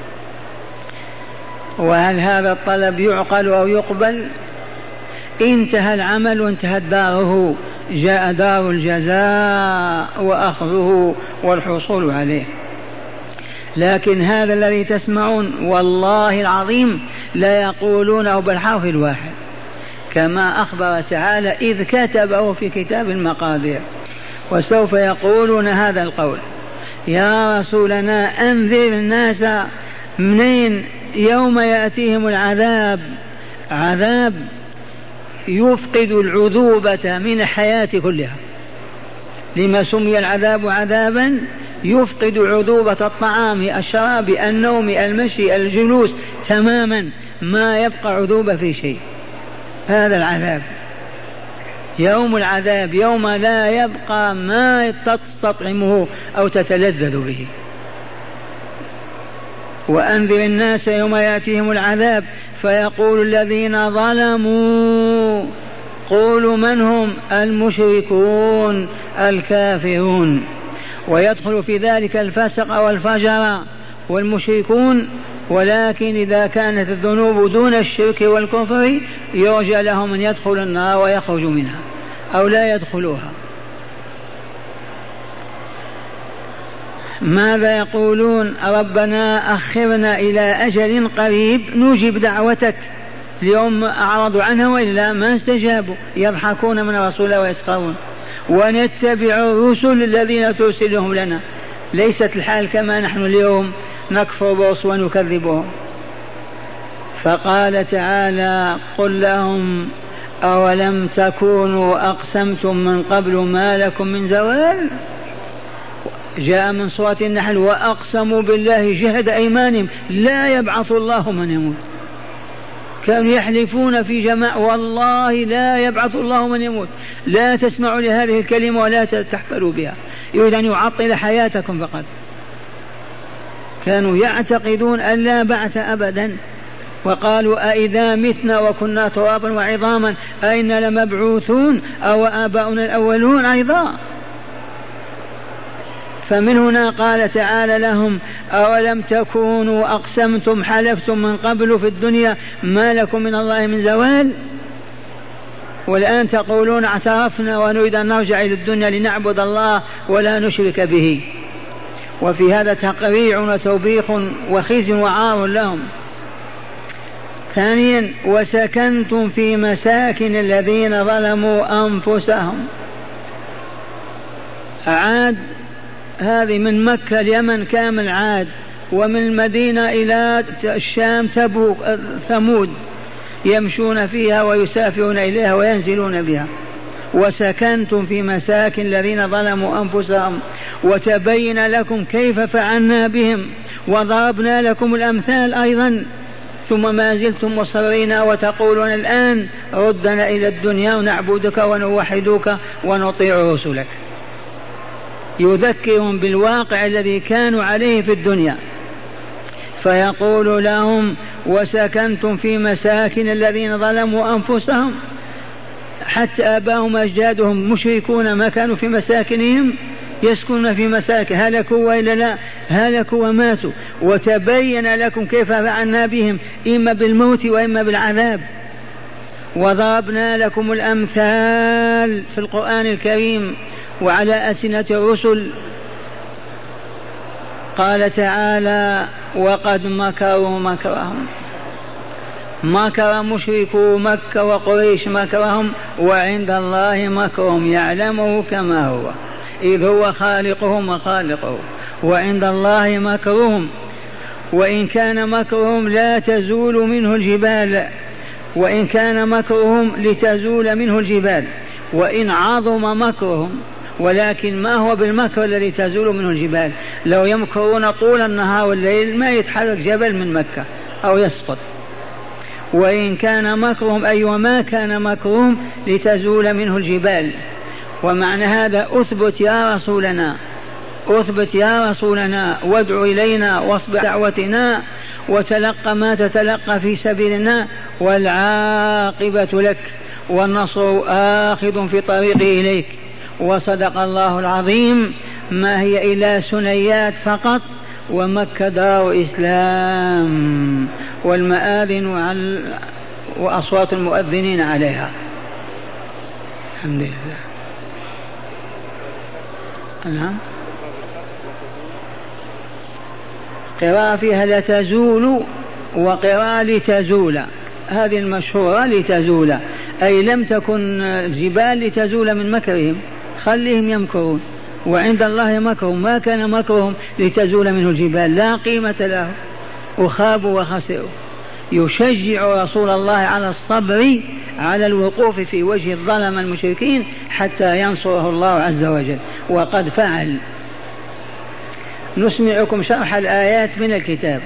وهل هذا الطلب يعقل أو يقبل؟ انتهى العمل وانتهت داره، جاء دار الجزاء وأخذه والحصول عليه. لكن هذا الذي تسمعون والله العظيم لا يقولونه بالحرف الواحد، كما أخبر تعالى إذ كتبه في كتاب المقادير، وسوف يقولون هذا القول يا رسولنا أنذر الناس منين؟ يوم يأتيهم العذاب، عذاب يفقد العذوبة من الحياة كلها، لما سمي العذاب عذابا؟ يفقد عذوبة الطعام، الشراب، النوم، المشي، الجلوس تماما، ما يبقى عذوبة في شيء. هذا العذاب، يوم العذاب، يوم لا يبقى ما تستطعمه أو تتلذذ به. وأنذر الناس يوم يأتيهم العذاب فيقول الذين ظلموا، قولوا من هم؟ المشركون الكافرون. ويدخل في ذلك الفسق والفجر والمشركون، ولكن إذا كانت الذنوب دون الشرك والكفر يرجى لهم أن يدخلوا النار ويخرجوا منها أو لا يدخلوها. ماذا يقولون؟ ربنا أخرنا إلى أجل قريب نجب دعوتك. اليوم أعرضوا عنها وإلا ما استجابوا، يضحكون من رسول ويسخرون. ونتبع الرسل الذين ترسلهم لنا. ليست الحال كما نحن اليوم نكفر برسل ونكذبهم. فقال تعالى قل لهم أولم تكونوا أقسمتم من قبل ما لكم من زوال. جاء من سورة النحل وأقسموا بالله جهد أيمانهم لا يبعث الله من يموت. كانوا يحلفون في جماعة والله لا يبعث الله من يموت. لا تسمعوا لهذه الكلمة ولا تحفلوا بها، يريد أن يعطل حياتكم فقط. كانوا يعتقدون أن لا بعث أبدا، وقالوا أئذا متنا وكنا ترابا وعظاما أئنا لمبعوثون أو آباؤنا الأولون أيضا. فمن هنا قال تعالى لهم أولم تكونوا أقسمتم حلفتم من قبل في الدنيا ما لكم من الله من زوال، والآن تقولون اعترفنا ونريد أن نرجع إلى الدنيا لنعبد الله ولا نشرك به. وفي هذا تقريع وتوبيخ وخزي وعار لهم. ثانيا وسكنتم في مساكن الذين ظلموا أنفسهم. عاد هذه من مكة اليمن كامل عاد، ومن المدينة إلى الشام تبوك ثمود، يمشون فيها ويسافرون إليها وينزلون بها. وسكنتم في مساكن الذين ظلموا أنفسهم وتبين لكم كيف فعلنا بهم وضربنا لكم الأمثال أيضا، ثم ما زلتم مصرين وتقولون الآن ردنا إلى الدنيا ونعبدك ونوحدك ونطيع رسلك. يذكرهم بالواقع الذي كانوا عليه في الدنيا. فيقول لهم وسكنتم في مساكن الذين ظلموا أنفسهم. حتى آباهم أجدادهم مشركون ما كانوا في مساكنهم، يسكنون في مساكن، هلكوا وإلا لا هلكوا وماتوا. وتبين لكم كيف فعلنا بهم إما بالموت وإما بالعذاب. وضربنا لكم الأمثال في القرآن الكريم وعلى ألسنة الرسل. قال تعالى وقد مكروا مكرهم. مكر مشركو مكة وقريش مكرهم، وعند الله مكرهم يعلمه كما هو، إذ هو خالقهم وخالقه، وعند الله مكرهم. وإن كان مكرهم لا تزول منه الجبال، وإن كان مكرهم لتزول منه الجبال، وإن عظم مكرهم، ولكن ما هو بالمكر الذي تزول منه الجبال. لو يمكرون طول النهار والليل ما يتحرك جبل من مكة أو يسقط. وإن كان مكرهم أي وما كان مكرهم لتزول منه الجبال. ومعنى هذا أثبت يا رسولنا، أثبت يا رسولنا وادع إلينا واصبر دعوتنا وتلقى ما تتلقى في سبيلنا، والعاقبة لك والنصر آخذ في طريقه إليك. وصدق الله العظيم. ما هي إلا سنيات فقط، ومكة دار إسلام، والمآذن وأصوات المؤذنين عليها. الحمد لله. نعم. قراءة فيها لتزول وقراءة لتزول، هذه المشهورة لتزول، أي لم تكن الجبال لتزول من مكرهم، خليهم يمكرون، وعند الله مكرهم، ما كان مكرهم لتزول منه الجبال، لا قيمة له، وخابوا وخسروا. يشجع رسول الله على الصبر على الوقوف في وجه الظلم المشركين حتى ينصره الله عز وجل. وقد فعل. نسمعكم شرح الآيات من الكتاب.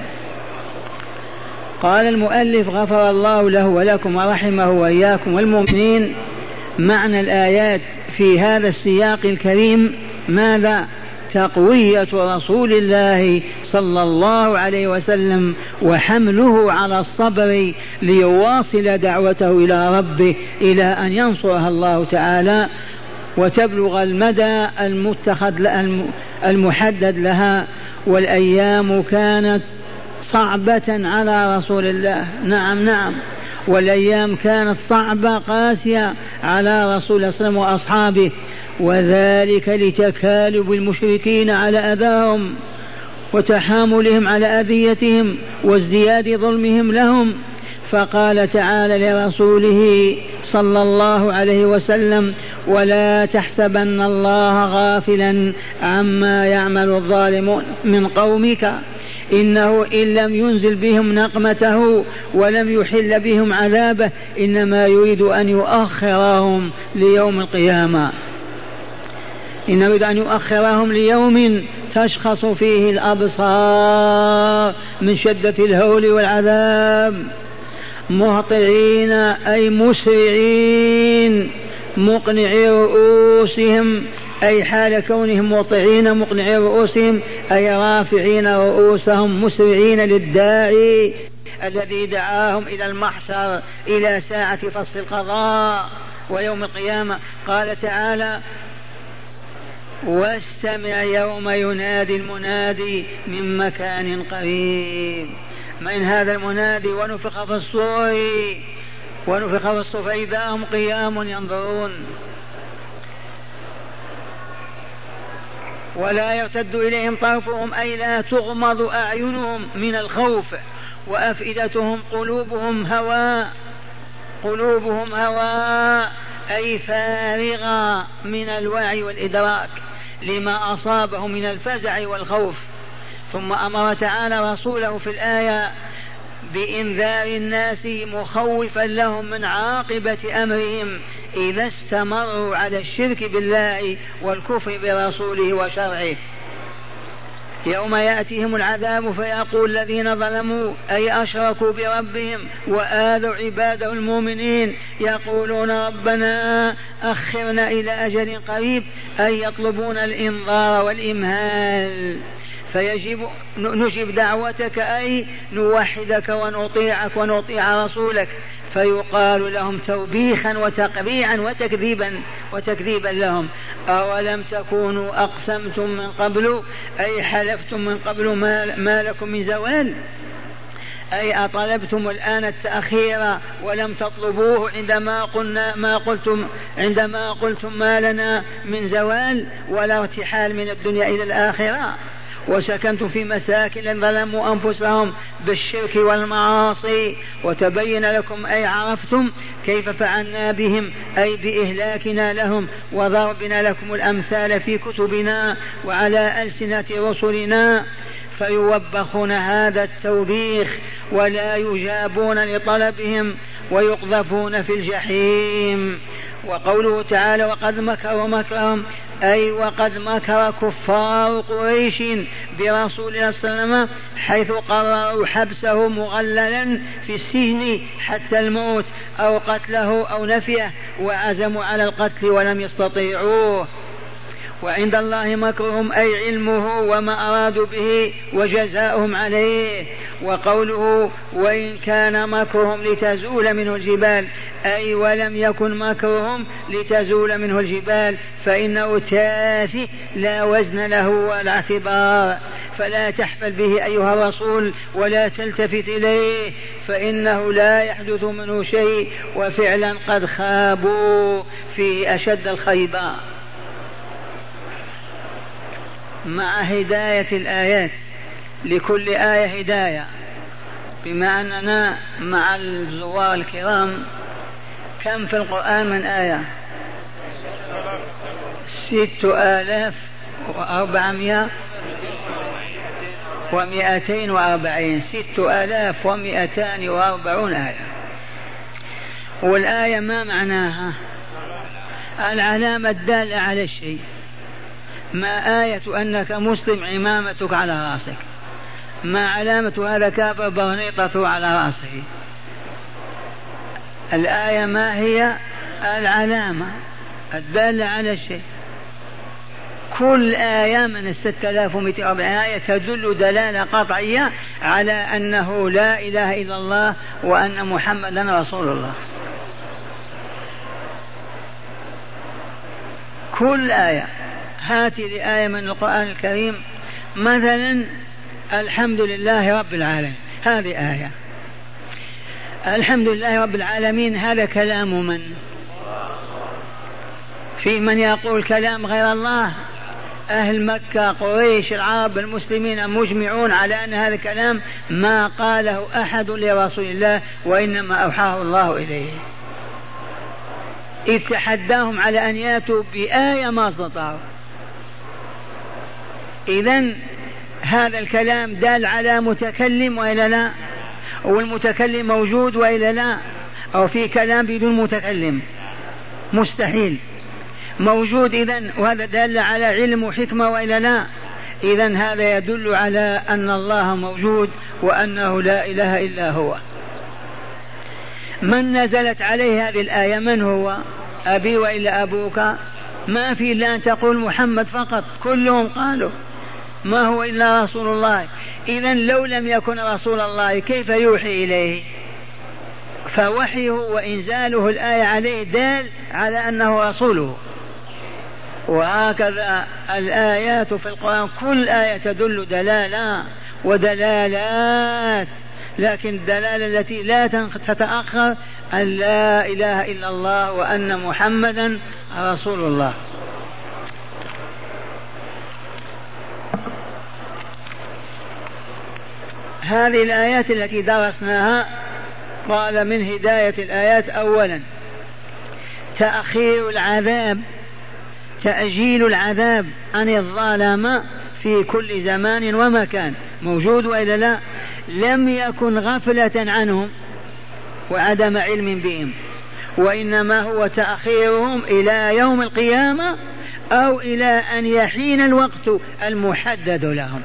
قال المؤلف غفر الله له ولكم ورحمه وإياكم والمؤمنين. معنى الآيات في هذا السياق الكريم ماذا؟ تقوية رسول الله صلى الله عليه وسلم وحمله على الصبر ليواصل دعوته إلى ربه إلى أن ينصرها الله تعالى وتبلغ المدى المتخذ المحدد لها. والأيام كانت صعبة على رسول الله، نعم نعم، والأيام كانت صعبة قاسية على رسول الله صلى الله عليه وسلم وأصحابه، وذلك لتكالب المشركين على أذاهم وتحاملهم على أذيتهم وازدياد ظلمهم لهم. فقال تعالى لرسوله صلى الله عليه وسلم: ولا تحسبن الله غافلا عما يعمل الظالمون من قومك إنه إن لم ينزل بهم نقمته ولم يحل بهم عذابه إنما يريد أن يؤخرهم ليوم القيامة، إن يريد أن يؤخرهم ليوم تشخص فيه الأبصار من شدة الهول والعذاب، مهطعين أي مسرعين، مقنعي رؤوسهم أي حال كونهم مطيعين مقنعي رؤوسهم أي رافعين رؤوسهم مسرعين للداعي الذي دعاهم إلى المحشر إلى ساعة فصل القضاء ويوم القيامة. قال تعالى: واستمع يوم ينادي المنادي من مكان قريب. من هذا المنادي؟ ونفخ في الصور ونفخ في الصور فإذا هم قيام ينظرون. ولا يرتد إليهم طرفهم أي لا تغمض أعينهم من الخوف، وأفئدتهم قلوبهم هواء قلوبهم هواء أي فارغة من الوعي والإدراك لما أصابهم من الفزع والخوف. ثم أمر تعالى رسوله في الآية بإنذار الناس مخوفا لهم من عاقبة أمرهم إذا استمروا على الشرك بالله والكفر برسوله وشرعه. يوم يأتيهم العذاب فيقول الذين ظلموا أي أشركوا بربهم وآذوا عباده المؤمنين يقولون ربنا أخرنا إلى أجل قريب أي يطلبون الإنذار والإمهال فيجب نجيب دعوتك أي نوحدك ونطيعك ونطيع رسولك. فيقال لهم توبيخا وتقريعا وتكذيبا وتكذيبا لهم: أولم تكونوا أقسمتم من قبل أي حلفتم من قبل ما لكم من زوال، أي أطلبتم الآن التأخير ولم تطلبوه عندما قلنا ما قلتم عندما قلتم ما لنا من زوال ولا ارتحال من الدنيا إلى الآخرة، وسكنتم في مساكن ظلموا أنفسهم بالشرك والمعاصي وتبين لكم أي عرفتم كيف فعلنا بهم أي بإهلاكنا لهم وضربنا لكم الأمثال في كتبنا وعلى ألسنة رسلنا. فيوبخون هذا التوبيخ ولا يجابون لطلبهم ويقذفون في الجحيم. وقوله تعالى: وقد مكروا مكرهم أي وقد مكر كفار قريش برسول الله صلى الله عليه وسلم حيث قرروا حبسه مغللا في السجن حتى الموت أو قتله أو نفيه، وعزموا على القتل ولم يستطيعوه. وعند الله مكرهم أي علمه وما أرادوا به وجزاؤهم عليه. وقوله: وإن كان مكرهم لتزول منه الجبال أي ولم يكن مكرهم لتزول منه الجبال فإنه تافه لا وزن له ولا اعتبار، فلا تحفل به أيها الرسول ولا تلتفت إليه فإنه لا يحدث منه شيء، وفعلا قد خابوا فيه أشد الخيبة. مع هداية الآيات لكل آية هداية، بما أننا مع الزوار الكرام كم في القرآن من آية؟ ست آلاف وأربعمائة ومئتين وأربعين ست آلاف ومئتان وأربعون آية. والآية ما معناها؟ العلامة الدالة على الشيء، ما آية أنك مسلم عمامتك على رأسك؟ ما علامة هذا كافر برنيطته على رأسه؟ الآية ما هي؟ العلامة الدالة على الشيء. كل آية من الستة آلاف ومئتين وأربعين آية تدل دلالة قطعية على أنه لا إله إلا الله وأن محمدا رسول الله. كل آية. هاتي لآية من القرآن الكريم مثلا الحمد لله رب العالمين، هذه آية. الحمد لله رب العالمين هذا كلام من؟ في من يقول كلام غير الله؟ أهل مكة قريش العرب المسلمين مجمعون على أن هذا الكلام ما قاله أحد لرسول الله وإنما أوحاه الله إليه، إذ تحداهم على أن يأتوا بآية ما استطاعوا. إذن هذا الكلام دال على متكلم وإلا لا؟ والمتكلم موجود وإلا لا؟ أو في كلام بدون متكلم؟ مستحيل. موجود إذن، وهذا دال على علم وحكمة وإلا لا؟ إذن هذا يدل على أن الله موجود وأنه لا إله إلا هو. من نزلت عليه هذه الآية من هو؟ أبي وإلا أبوك؟ ما في إلا أن تقول محمد فقط، كلهم قالوا ما هو إلا رسول الله. إذن لو لم يكن رسول الله كيف يوحي إليه؟ فوحيه وإنزاله الآية عليه دال على أنه رسوله. وهكذا الآيات في القرآن كل آية تدل دلالة ودلالات، لكن الدلالة التي لا تتأخر أن لا إله إلا الله وأن محمدا رسول الله. هذه الآيات التي درسناها قال من هداية الآيات أولا تأخير العذاب، تأجيل العذاب عن الظالم في كل زمان ومكان، موجود وإلا لا؟ لم يكن غفلة عنهم وعدم علم بهم، وإنما هو تأخيرهم إلى يوم القيامة أو إلى أن يحين الوقت المحدد لهم.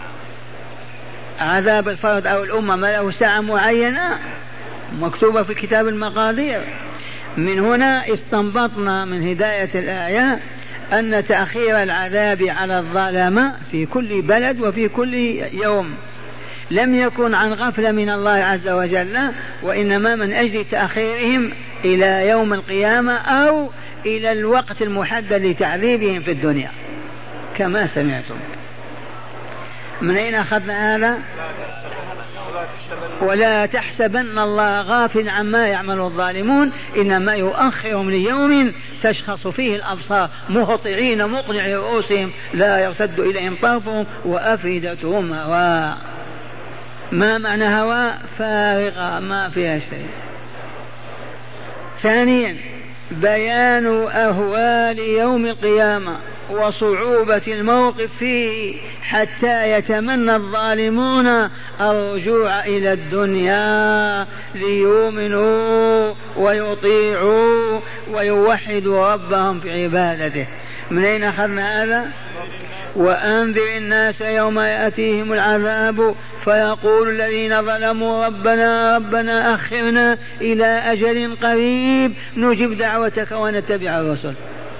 عذاب الفرد أو الأمة ما له ساعة معينة مكتوبة في كتاب المقادير. من هنا استنبطنا من هداية الآية أن تأخير العذاب على الظالم في كل بلد وفي كل يوم لم يكن عن غفلة من الله عز وجل، وإنما من أجل تأخيرهم إلى يوم القيامة أو إلى الوقت المحدد لتعذيبهم في الدنيا كما سمعتم. من أين أخذنا هذا؟ ولا تحسبن الله غافل عما يعمل الظالمون إنما يؤخرهم ليوم تشخص فيه الأبصار مهطعين مقنعي رؤوسهم لا يرتد إليهم طرفهم وأفئدتهم هواء. ما معنى هواء؟ فارغة ما فيها شيء. ثانيا بيان أهوال يوم القيامة وصعوبة الموقف فيه حتى يتمنى الظالمون الرجوع إلى الدنيا ليؤمنوا ويطيعوا ويوحدوا ربهم في عبادته. من أين أخذنا هذا؟ وأنذر الناس يوم يأتيهم العذاب فيقول الذين ظلموا ربنا ربنا أخرنا إلى أجل قريب نجب دعوتك ونتبع الرسل.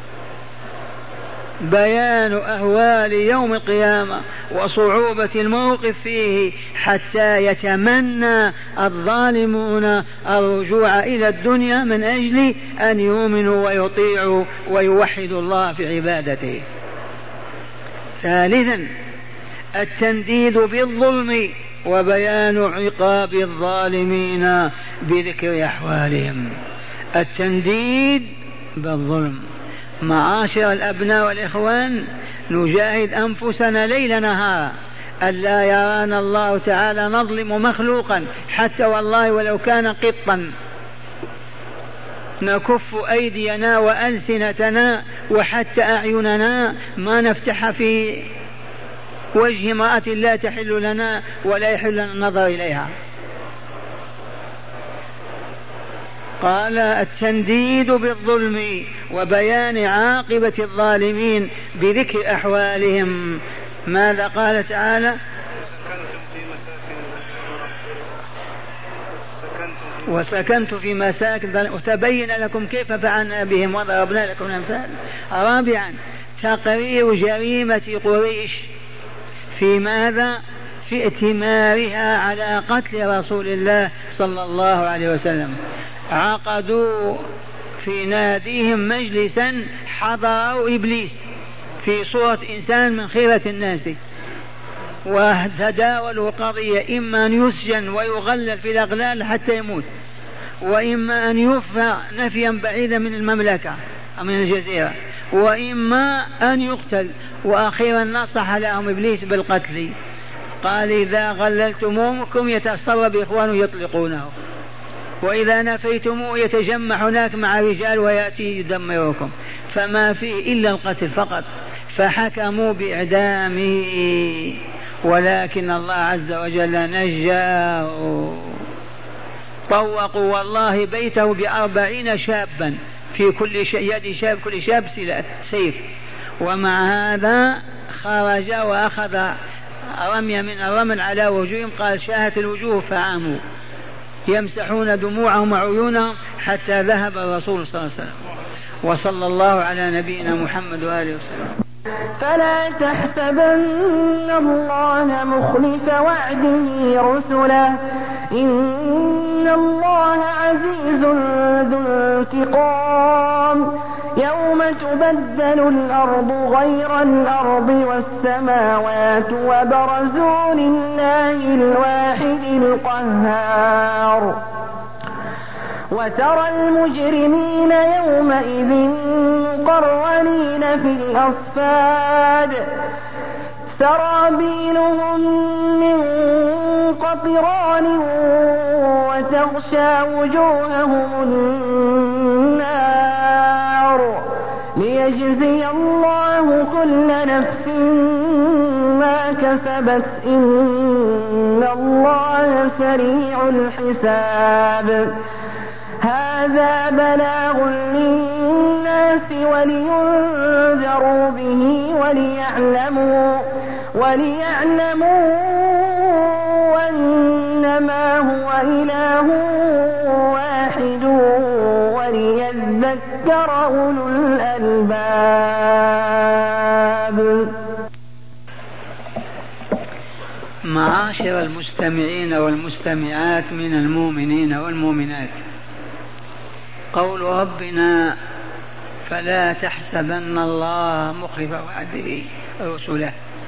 بيان أهوال يوم القيامة وصعوبة الموقف فيه حتى يتمنى الظالمون الرجوع إلى الدنيا من أجل أن يؤمنوا ويطيعوا ويوحدوا الله في عبادته. ثالثا التنديد بالظلم وبيان عقاب الظالمين بذكر أحوالهم. التنديد بالظلم. معاشر الأبناء والإخوان نجاهد أنفسنا ليل نهار ألا يرانا الله تعالى نظلم مخلوقا حتى والله ولو كان قطا. نكف أيدينا وألسنتنا وحتى أعيننا ما نفتح في وجه امرأة لا تحل لنا ولا يحل لنا النظر إليها. قال التنديد بالظلم وبيان عاقبة الظالمين بذكر أحوالهم. ماذا قال تعالى؟ وسكنت في مساكن وتبين لكم كيف فعلنا بهم وضربنا لكم الأمثال. رابعا تقرير جريمة قريش في ماذا؟ في ائتمارها على قتل رسول الله صلى الله عليه وسلم. عقدوا في ناديهم مجلسا حضروا إبليس في صورة إنسان من خيرة الناس، وتداولوا قضية إما أن يسجن ويغلل في الأغلال حتى يموت، وإما أن يفى نفيا بعيدا من المملكة أو من الجزيرة، وإما أن يقتل. وأخيرا نصح لهم إبليس بالقتل، قال إذا غللتموكم يتصرف إخوانه يطلقونه، وإذا نفيتموه يتجمع هناك مع رجال ويأتي يدمركم، فما فيه إلا القتل فقط. فحكموا بإعدامه، ولكن الله عز وجل نجاه. طوقوا والله بيته بأربعين شابا، في كل يد شاب كل شاب سيف، ومع هذا خرج وأخذ رمي من الرمل على وجوههم، قال شاهت الوجوه فعاموا يمسحون دموعهم وعيونهم حتى ذهب الرسول صلى الله عليه وسلم. وصلى الله على نبينا محمد وآله وسلم. فلا تحسبن الله مخلف وعده رسله، إن الله عزيز ذو انتقام. يوم تبدل الأرض غير الأرض والسماوات وبرزوا لله الواحد القهار. وترى المجرمين يومئذ مقرنين في الأصفاد، سرابيلهم من قطران وتغشى وجوههم النار، ليجزي الله كل نفس ما كسبت، إن الله سريع الحساب. هذا بلاغ للناس ولينذروا به وليعلموا, وليعلموا أنما هو إله واحد وليذكر أولو الألباب. معاشر المستمعين والمستمعات من المؤمنين والمؤمنات، قول ربنا فلا تحسبن الله مخلف وعده رسله،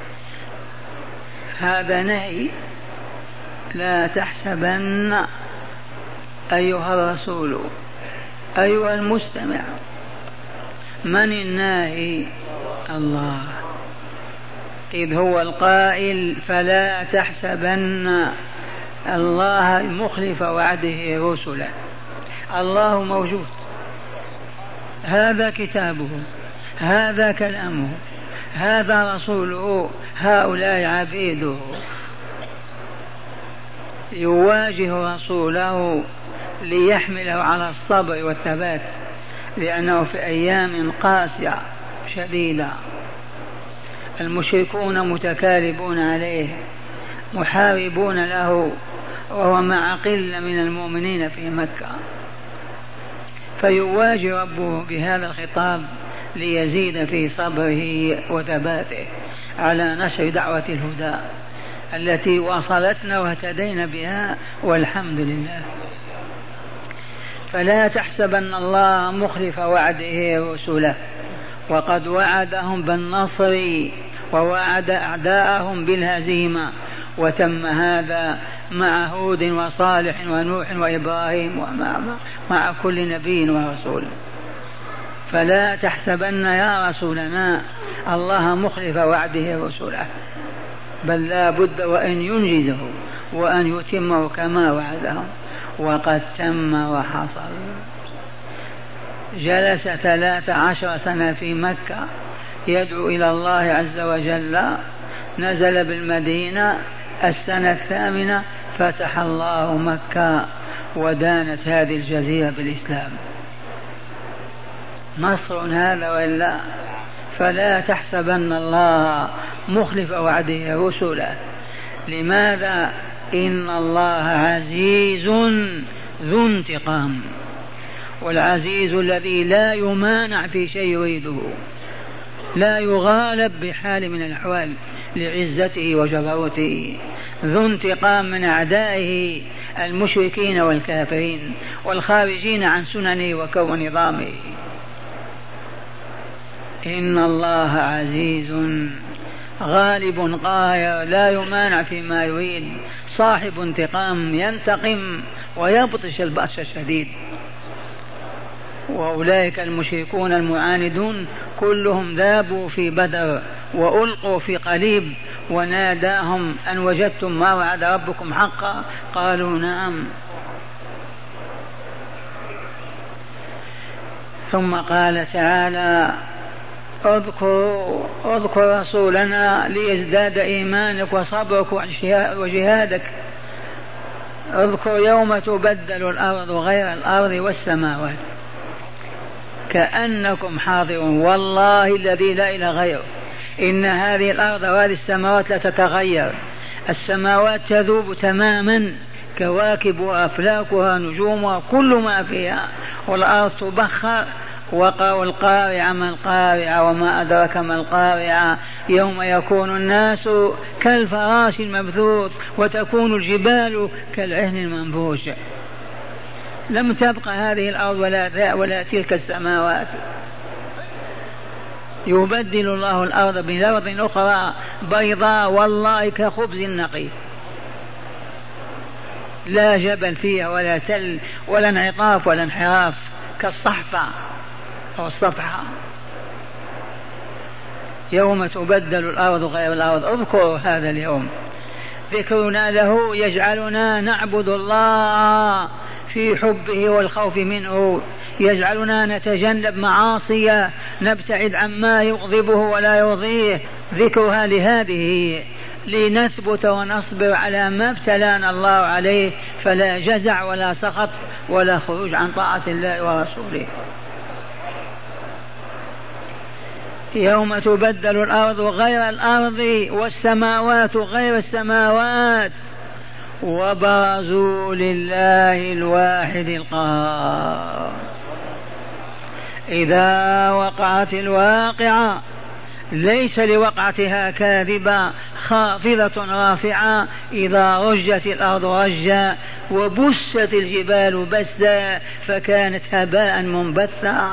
هذا نهي. لا تحسبن أيها الرسول أيها المستمع. من الناهي؟ الله، إذ هو القائل فلا تحسبن الله مخلف وعده رسله. الله موجود، هذا كتابه، هذا كلامه، هذا رسوله، هؤلاء عبيده. يواجه رسوله ليحمله على الصبر والثبات، لأنه في أيام قاسية شديدة. المشركون متكالبون عليه محاربون له، وهو مع قلة من المؤمنين في مكة، فيواجه ربه بهذا الخطاب ليزيد في صبره وثباته على نشر دعوة الهدى التي وصلتنا واهتدينا بها، والحمد لله. فلا تحسبن الله مخلف وعده رسله، وقد وعدهم بالنصر ووعد أعداءهم بالهزيمة، وتم هذا مع هود وصالح ونوح وإبراهيم ومع مع كل نبي ورسول. فلا تحسبن يا رسولنا الله مخلف وعده رسوله، بل لا بد وأن ينجزه وأن يتمه كما وعدهم، وقد تم وحصل. جلس ثلاث عشر سنة في مكة يدعو إلى الله عز وجل، نزل بالمدينة السنة الثامنة فتح الله مكة ودانت هذه الجزيرة بالإسلام. نصر هذا وإلا؟ فلا تحسبن الله مخلف وعده رسله. لماذا؟ إن الله عزيز ذو انتقام، والعزيز الذي لا يمانع في شيء يريده، لا يغالب بحال من الأحوال لعزته وجبروته، ذو انتقام من أعدائه المشركين والكافرين والخارجين عن سننه وكون نظامه. إن الله عزيز غالب قاهر لا يمانع فيما يريد، صاحب انتقام ينتقم ويبطش البأس الشديد. وأولئك المشركون المعاندون كلهم ذابوا في بدر وألقوا في قليب، وناداهم أن وجدتم ما وعد ربكم حقا؟ قالوا نعم. ثم قال تعالى اذكر, اذكر رسولنا ليزداد إيمانك وصبرك وجهادك. اذكر يوم تبدل الأرض غير الأرض والسماوات كأنكم حاضرون، والله الذي لا إله غيره إن هذه الأرض وهذه السماوات لا تتغير. السماوات تذوب تماما، كواكب وأفلاكها نجومها كل ما فيها، والأرض تبخر. وقع القارعة ما القارعة وما أدرك ما القارعة، يوم يكون الناس كالفراش المبثوث وتكون الجبال كالعهن المنفوش. لم تبق هذه الأرض ولا, ولا تلك السماوات. يبدل الله الأرض بأرض أخرى بيضاء والله كخبز نقي، لا جبل فيها ولا تل ولا انعطاف ولا انحراف، كالصحفة أو الصفحة. يوم تبدل الأرض غير الأرض. اذكروا هذا اليوم، ذكرنا له يجعلنا نعبد الله في حبه والخوف منه، يجعلنا نتجنب معاصيه، نبتعد عما يغضبه ولا يرضيه. ذكرها لهذه لنثبت ونصبر على ما ابتلانا الله عليه، فلا جزع ولا سخط ولا خروج عن طاعة الله ورسوله. يوم تبدل الأرض غير الأرض والسماوات غير السماوات وبرزوا لله الواحد القهار. إذا وقعت الواقعة ليس لوقعتها كاذبة خافضة رافعة، إذا رجت الأرض رجا وبست الجبال بسا فكانت هباء منبثا،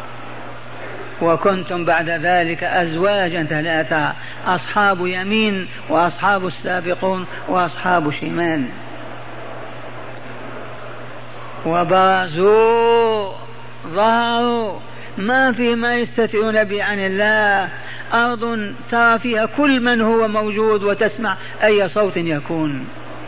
وكنتم بعد ذلك أزواجا ثلاثة، أصحاب يمين وأصحاب السابقون وأصحاب شمال. وبرزوا ظهروا ما في ما يستترون به عن الله، أرض ترى فيها كل من هو موجود وتسمع أي صوت يكون.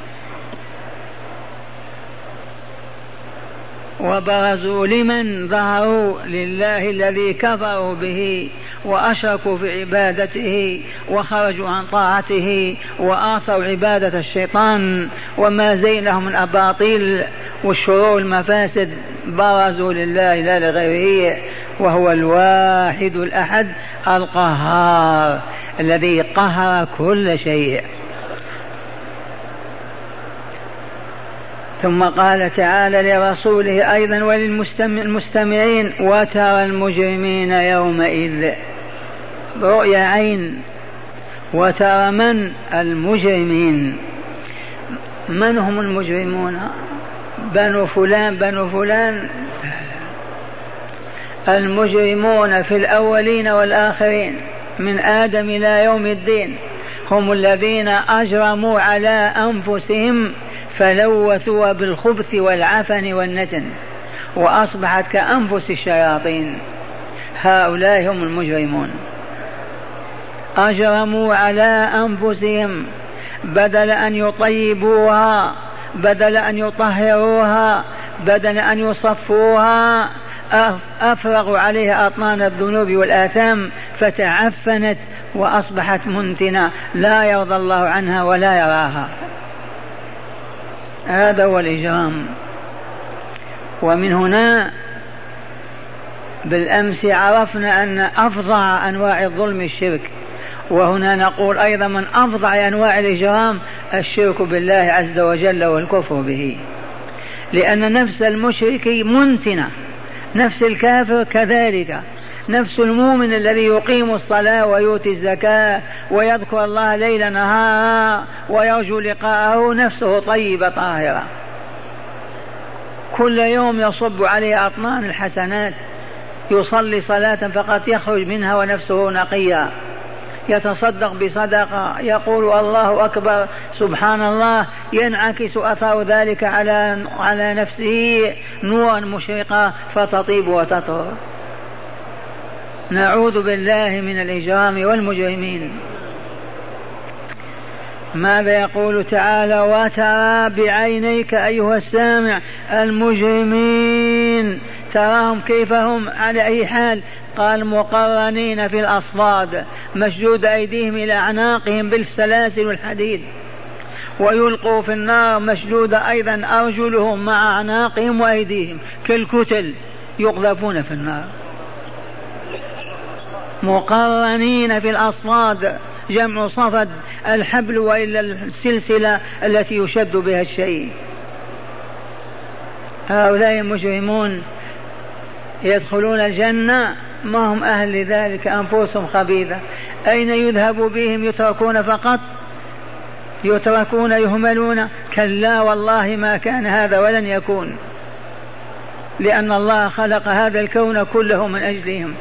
وبرزوا لمن؟ ظهروا لله الذي كفروا به وأشركوا في عبادته وخرجوا عن طاعته وآثروا عبادة الشيطان وما زينهم من أباطيل والشرور المفاسد. برزوا لله لا لغيره، وهو الواحد الأحد القهار الذي قهر كل شيء. ثم قال تعالى لرسوله أيضا وللمستمعين وترى المجرمين يومئذ، رؤيا عين. وترى من؟ المجرمين. من هم المجرمون؟ بنو فلان بنو فلان؟ المجرمون في الأولين والآخرين من آدم إلى يوم الدين هم الذين أجرموا على أنفسهم فلوثوا بالخبث والعفن والنتن وأصبحت كأنفس الشياطين. هؤلاء هم المجرمون، أجرموا على أنفسهم، بدل أن يطيبوها، بدل أن يطهروها، بدل أن يصفوها، أفرغوا عليها أطنان الذنوب والآثام فتعفنت وأصبحت منتنة لا يرضى الله عنها ولا يراها. هذا هو الإجرام. ومن هنا بالأمس عرفنا أن أفظع أنواع الظلم الشرك، وهنا نقول أيضا من أفظع أنواع الإجرام الشرك بالله عز وجل والكفر به، لأن نفس المشرك منتنة، نفس الكافر كذلك، نفس المؤمن الذي يقيم الصلاة ويؤتي الزكاة ويذكر الله ليل نهارا ويرجو لقاءه نفسه طيبة طاهرة، كل يوم يصب عليه أطنان الحسنات، يصلي صلاة فقط يخرج منها ونفسه نقية، يتصدق بصدقة، يقول الله أكبر سبحان الله، ينعكس أثر ذلك على على نفسه نورا مشرقا فتطيب وتطهر. نعوذ بالله من الإجرام والمجرمين. ماذا يقول تعالى؟ وترى بعينيك أيها السامع المجرمين، تراهم كيف هم على أي حال؟ قال مقرنين في الأصفاد، مشدود أيديهم إلى أعناقهم بالسلاسل والحديد، ويلقوا في النار مشدود أيضا أرجلهم مع أعناقهم وأيديهم كالكتل، يقذفون في النار. مقرنين في الأصفاد جمع صفد، الحبل وإلا السلسلة التي يشد بها الشيء. هؤلاء المجرمون يدخلون الجنة ما هم أهل لذلك، أنفسهم خبيثة. أين يذهب بهم؟ يتركون فقط؟ يتركون يهملون؟ كلا والله ما كان هذا ولن يكون، لأن الله خلق هذا الكون كله من أجلهم،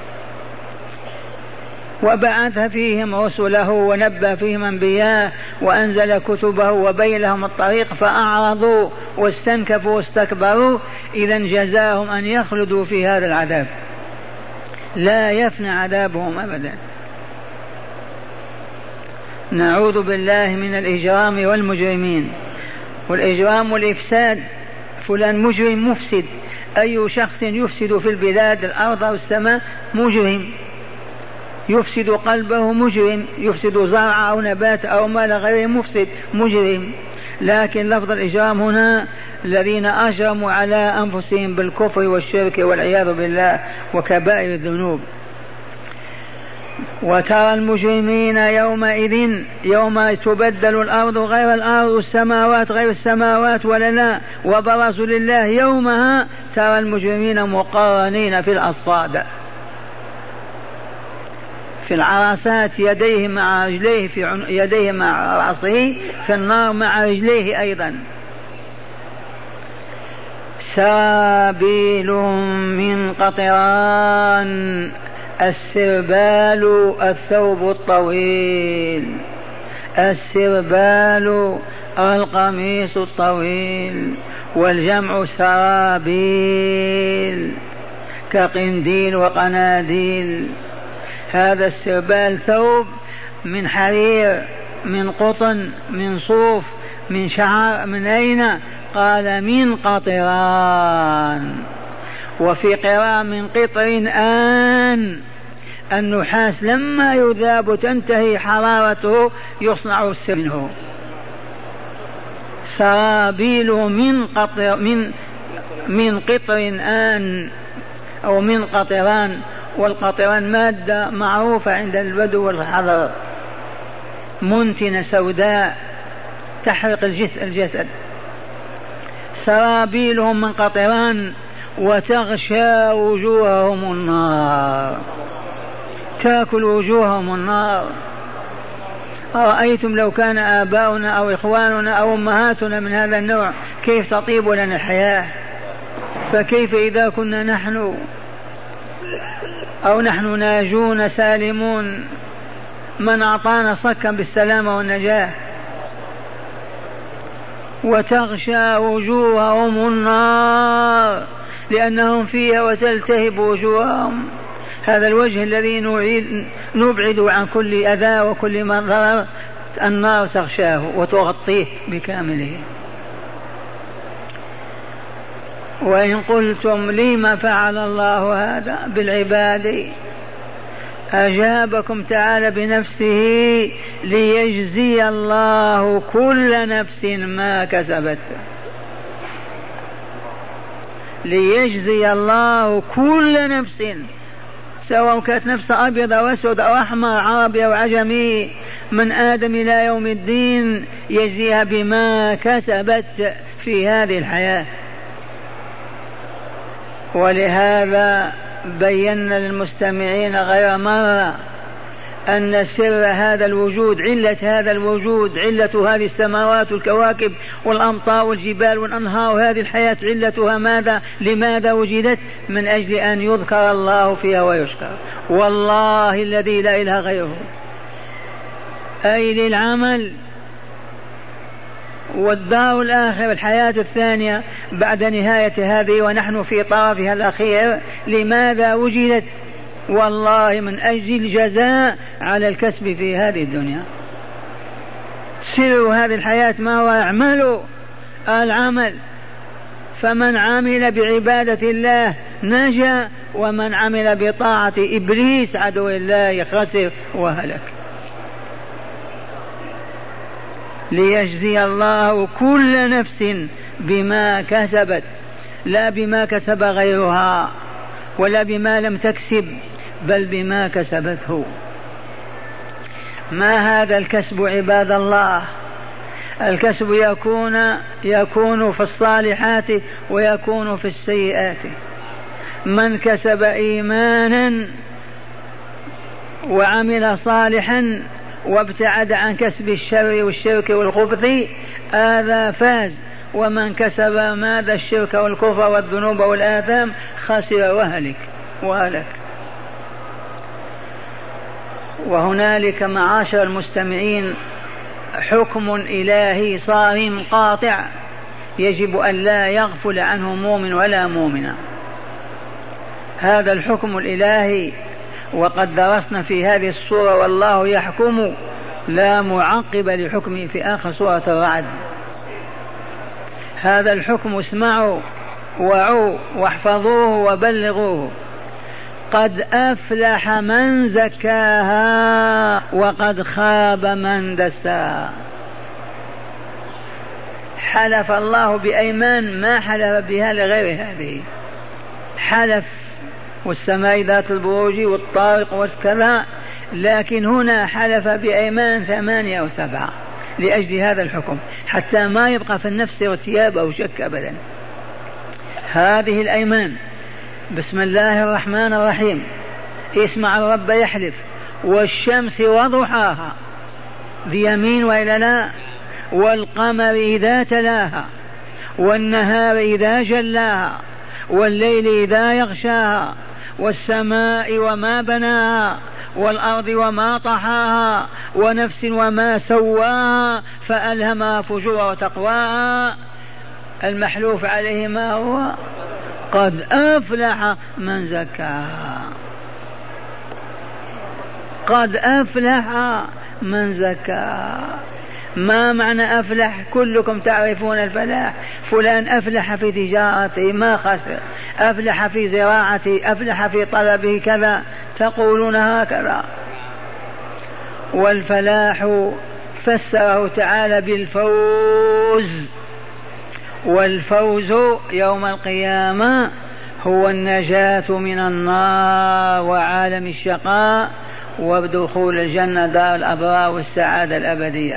وبعث فيهم رسله ونبى فيهم أنبياء وأنزل كتبه وبين لهم الطريق فأعرضوا واستنكفوا واستكبروا، إذن جزاهم أن يخلدوا في هذا العذاب، لا يفنى عذابهم أبدا. نعوذ بالله من الإجرام والمجرمين. والإجرام والإفساد، فلان مجرم مفسد، أي شخص يفسد في البلاد الأرض أو السماء مجرم، يفسد قلبه مجرم، يفسد زرع أو نبات أو مال غيره مفسد مجرم. لكن لفظ الإجرام هنا الذين أجرموا على أنفسهم بالكفر والشرك والعياذ بالله وكبائر الذنوب. وترى المجرمين يومئذ يوم تبدل الأرض غير الأرض والسماوات غير السماوات ولا لا، وبرزوا لله يومها ترى المجرمين مقرنين في الأصفاد، في العرصات، يديه مع رجليه، في عن... يديه مع رأسه في النار مع رجليه أيضا. سرابيل من قطران، السربال الثوب الطويل، السربال القميص الطويل، والجمع سرابيل كقنديل وقناديل. هذا السربال ثوب من حرير، من قطن، من صوف، من شعر، من أين؟ قال من قطران. وفي قراءة من قطر آن، النحاس لما يذاب تنتهي حرارته يصنع السر منه. سرابيل من قطر من من قطر آن أو من قطران، والقطران مادة معروفة عند البدو والحضر، منتنة سوداء تحرق الجسد. سرابيلهم من قطران وتغشى وجوههم النار، تأكل وجوههم النار. أرأيتم لو كان آباؤنا أو إخواننا أو أمهاتنا من هذا النوع كيف تطيب لنا الحياة؟ فكيف إذا كنا نحن أو نحن ناجون سالمون، من أعطانا صكا بالسلامة والنجاة. وتغشى وجوههم النار لأنهم فيها وتلتهب وجوههم. هذا الوجه الذي نبعد عن كل أذى وكل منظر، النار تغشاه وتغطيه بكامله. وإن قلتم لما فعل الله هذا بالعباد، أجابكم تعالى بنفسه: ليجزي الله كل نفس ما كسبت. ليجزي الله كل نفس سواء كانت نفسه أبيض أو أسود أو أحمر، عربي أو عجمي، من آدم إلى يوم الدين يجزيها بما كسبت في هذه الحياة. ولهذا بينا للمستمعين غير مرة أن سر هذا الوجود، علة هذا الوجود، علة هذه السماوات والكواكب والأمطار والجبال والأنهار وهذه الحياة، علتها ماذا؟ لماذا وجدت؟ من أجل أن يذكر الله فيها ويشكر. والله الذي لا إله غيره، أي للعمل والدار الآخرة الحياة الثانية بعد نهاية هذه ونحن في طرفها الأخير. لماذا وجدت؟ والله من أجل الجزاء على الكسب في هذه الدنيا. سر هذه الحياة ما هو؟ اعملوا العمل، فمن عمل بعبادة الله نجا، ومن عمل بطاعة إبليس عدو الله خسر وهلك. ليجزي الله كل نفس بما كسبت، لا بما كسب غيرها ولا بما لم تكسب، بل بما كسبته. ما هذا الكسب عباد الله؟ الكسب يكون يكون في الصالحات ويكون في السيئات. من كسب إيمانا وعمل صالحا وابتعد عن كسب الشر والشرك والخبث هذا فاز، ومن كسب ماذا؟ الشرك والكفر والذنوب والآثام خسر وهلك وهلك. وهنالك معاشر المستمعين حكم إلهي صارم قاطع يجب أن لا يغفل عنه مؤمن ولا مؤمنة. هذا الحكم الإلهي وقد درسنا في هذه السورة والله يحكم لا معقب لحكمه في آخر سورة الرعد. هذا الحكم اسمعوا وعوا واحفظوه وبلغوه. قد أفلح من زكاها وقد خاب من دساها. حلف الله بأيمان ما حلف بها لغير هذه. حلف والسماء ذات البروج والطارق والكذا، لكن هنا حلف بأيمان ثمانية أو سبعة لأجل هذا الحكم حتى ما يبقى في النفس ارتياب أو شك أبدا. هذه الأيمان بسم الله الرحمن الرحيم، اسمع الرب يحلف والشمس وضحاها، ذي يمين وإلى لا، والقمر إذا تلاها، والنهار إذا جلاها، والليل إذا يغشاها، والسماء وما بناها، والأرض وما طحاها، ونفس وما سواها فألهمها فجورها وتقواها. المحلوف عليه ما هو؟ قد أفلح من زكاها. قد أفلح من زكاها. ما معنى أفلح؟ كلكم تعرفون الفلاح. فلان أفلح في تجارته ما خسر، أفلح في زراعته، أفلح في طلبه كذا، تقولون هكذا. والفلاح فسره تعالى بالفوز، والفوز يوم القيامة هو النجاة من النار وعالم الشقاء ودخول الجنة دار الأبرار والسعادة الأبدية.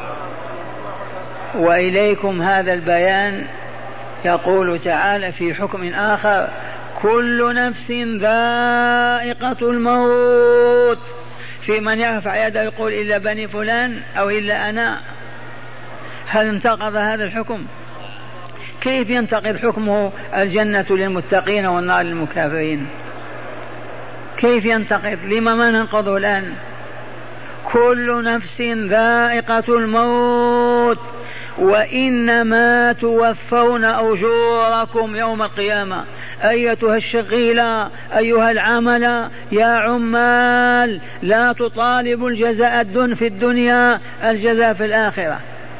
وإليكم هذا البيان. يقول تعالى في حكم آخر: كل نفس ذائقة الموت. في من يرفع يده يقول إلا بني فلان أو إلا أنا. هل انتقض هذا الحكم؟ كيف ينتقض حكمه الجنة للمتقين والنار للمكافرين؟ كيف ينتقض؟ لما ما ننقضه الآن؟ كل نفس ذائقة الموت وإنما توفون أجوركم يوم القيامة. أيتها الشغيلة، أيها العمل، يا عمال، لا تطالبوا الجزاء الدن في الدنيا، الجزاء في الآخرة.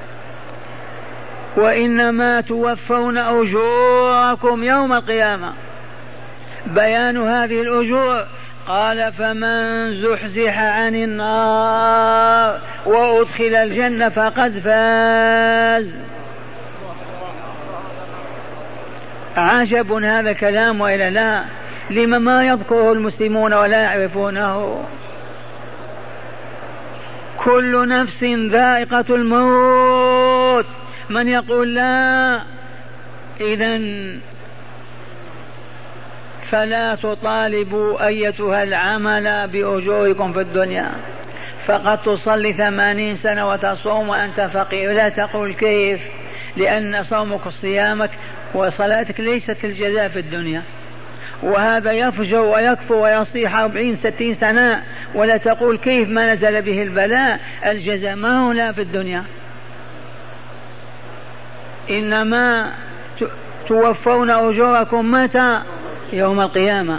وإنما توفون أجوركم يوم القيامة. بيان هذه الأجور قال: فمن زحزح عن النار وأدخل الجنة فقد فاز. عجب هذا كلام وإلا لا؟ لما ما يذكره المسلمون ولا يعرفونه؟ كل نفس ذائقة الموت. من يقول لا؟ إذن فلا تطالبوا أيتها العمل بأجوركم في الدنيا، فقد تصلي ثمانين سنة وتصوم وأنت فقير، لا تقول كيف، لأن صومك صيامك وصلاتك ليست الجزاء في الدنيا. وهذا يفجر ويكفر ويصيح أربعين ستين سنة ولا تقول كيف ما نزل به البلاء، الجزاء ما هو لا في الدنيا، إنما توفون أجوركم متى؟ يوم القيامة.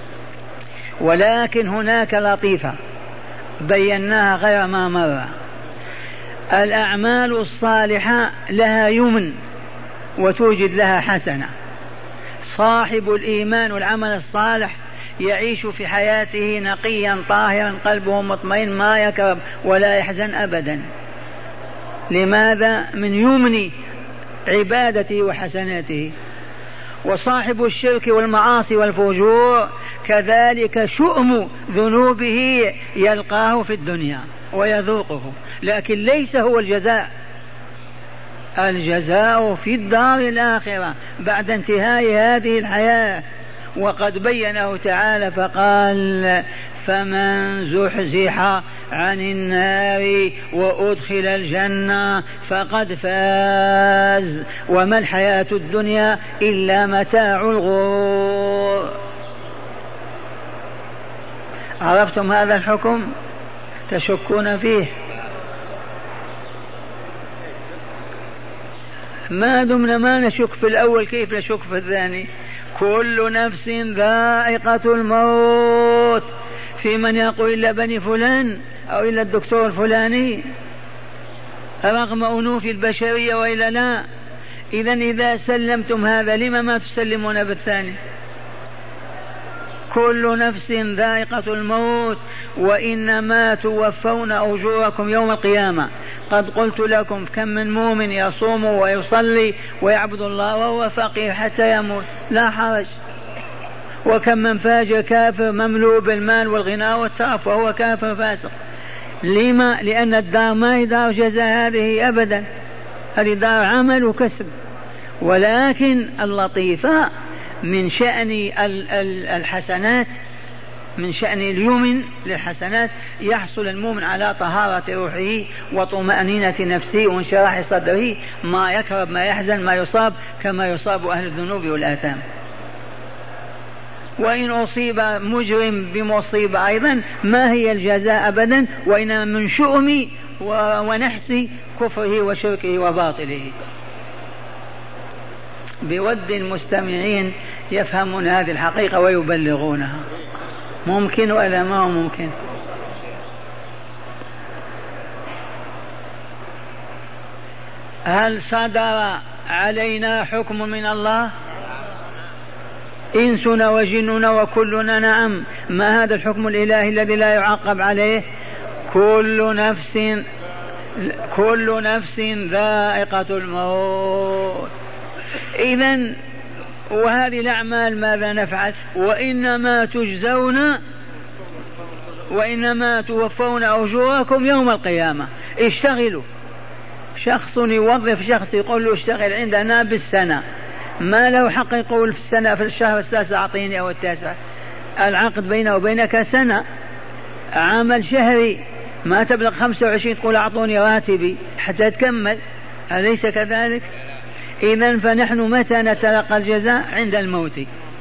ولكن هناك لطيفة بيناها غير ما مر. الأعمال الصالحة لها يمن وتوجد لها حسنة. صاحب الإيمان والعمل الصالح يعيش في حياته نقيا طاهرا قلبه مطمئن ما يكرب ولا يحزن أبدا. لماذا؟ من يمن عبادته وحسناته. وصاحب الشرك والمعاصي والفجور كذلك شؤم ذنوبه يلقاه في الدنيا ويذوقه، لكن ليس هو الجزاء. الجزاء في الدار الآخرة بعد انتهاء هذه الحياة. وقد بينه تعالى فقال: فمن زحزح عن النار وأدخل الجنة فقد فاز وما الحياة الدنيا إلا متاع الغرور. عرفتم هذا الحكم؟ تشكون فيه؟ ما دمنا ما نشك في الأول كيف نشك في الثاني؟ كل نفس ذائقة الموت. في من يقول إلا بني فلان أو إلا الدكتور الفلاني رغم أنوف البشرية وإلا لا؟ إذن إذا سلمتم هذا لما ما تسلمون بالثاني؟ كل نفس ذائقة الموت وإنما توفون أجوركم يوم القيامة. قد قلت لكم كم من مؤمن يصوم ويصلي ويعبد الله وهو فقير حتى يموت لا حرج، وكم من فاجر كافر مملوء بالمال والغنى والترف وهو كافر فاسق. لما؟ لأن الدار ما هي دار جزاء هذه أبدا، هذه دار عمل وكسب. ولكن اللطيفة من شأن الحسنات، من شأن اليمن للحسنات يحصل المؤمن على طهارة روحه وطمأنينة نفسه وانشراح صدره، ما يكرب ما يحزن ما يصاب كما يصاب أهل الذنوب والآثام. وإن أصيب مجرم بمصيبة أيضا ما هي الجزاء أبدا، وإنما من شؤم ونحس كفره وشركه وباطله. بود المستمعين يفهمون هذه الحقيقة ويبلغونها. ممكن ولا ما هو ممكن؟ هل صدر علينا حكم من الله؟ إنسنا وجننا وكلنا نعم. ما هذا الحكم الإلهي الذي لا يعقب عليه؟ كل نفس كل نفس ذائقة الموت. إذن وهذه الأعمال ماذا نفعل؟ وإنما تجزون وإنما توفون أجوركم يوم القيامة. اشتغلوا. شخص يوظف شخص يقول له اشتغل عندنا بالسنة، ما له حق يقول في السنة في الشهر السادس أعطيني أو التاسع. العقد بينه وبينك سنة، عمل شهري ما تبلغ خمسة وعشرين تقول أعطوني راتبي حتى تكمل، أليس كذلك؟ إذن فنحن متى نتلقى الجزاء؟ عند الموت،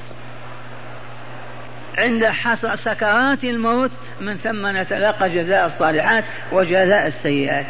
عند حصر سكرات الموت، من ثم نتلقى جزاء الصالحات وجزاء السيئات.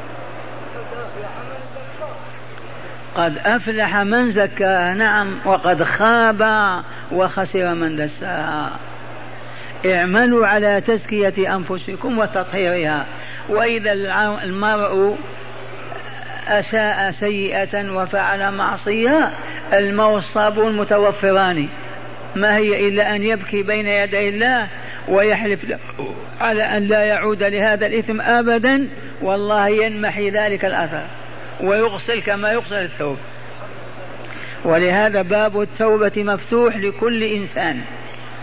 قد أفلح من زكاها، نعم، وقد خاب وخسر من دساها. اعملوا على تزكية أنفسكم وتطهيرها. وإذا المرء أساء سيئة وفعل معصية الموصبون متوفران، ما هي إلا أن يبكي بين يدي الله ويحلف له على أن لا يعود لهذا الإثم أبدا، والله ينمحي ذلك الأثر ويغسل كما يغسل الثوب. ولهذا باب التوبة مفتوح لكل إنسان،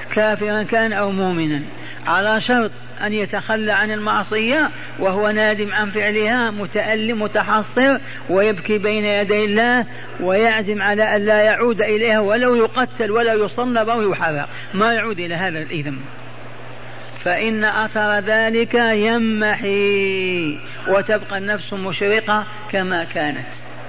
كافرا كان أو مؤمنا، على شرط أن يتخلى عن المعصية وهو نادم عن فعلها متألم متحصر ويبكي بين يدي الله ويعزم على أن لا يعود إليها ولو يقتل ولا يصلب أو يحرق، ما يعود إلى هذا الإثم، فإن أثر ذلك يمحي وتبقى النفس مشرقة كما كانت.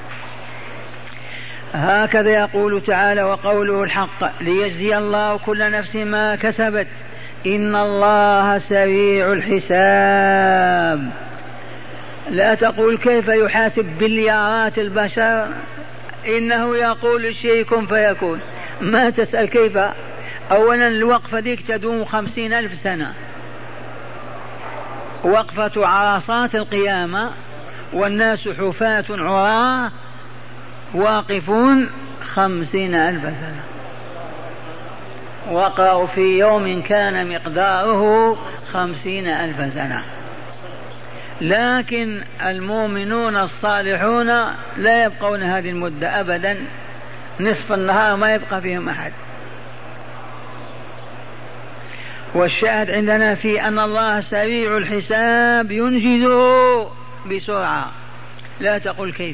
هكذا يقول تعالى وقوله الحق ليجزي الله كل نفس ما كسبت إن الله سريع الحساب. لا تقول كيف يحاسب بليارات البشر، إنه يقول الشيء كن فيكون، ما تسأل كيف. أولا الوقفة ديك تدوم خمسين ألف سنة، وقفة عرصات القيامة والناس حفاة عراة واقفون خمسين ألف سنة. وقعوا في يوم كان مقداره خمسين ألف سنة. لكن المؤمنون الصالحون لا يبقون هذه المدة أبدا، نصف النهار ما يبقى فيهم أحد. والشاهد عندنا في أن الله سريع الحساب ينجزه بسرعة، لا تقل كيف.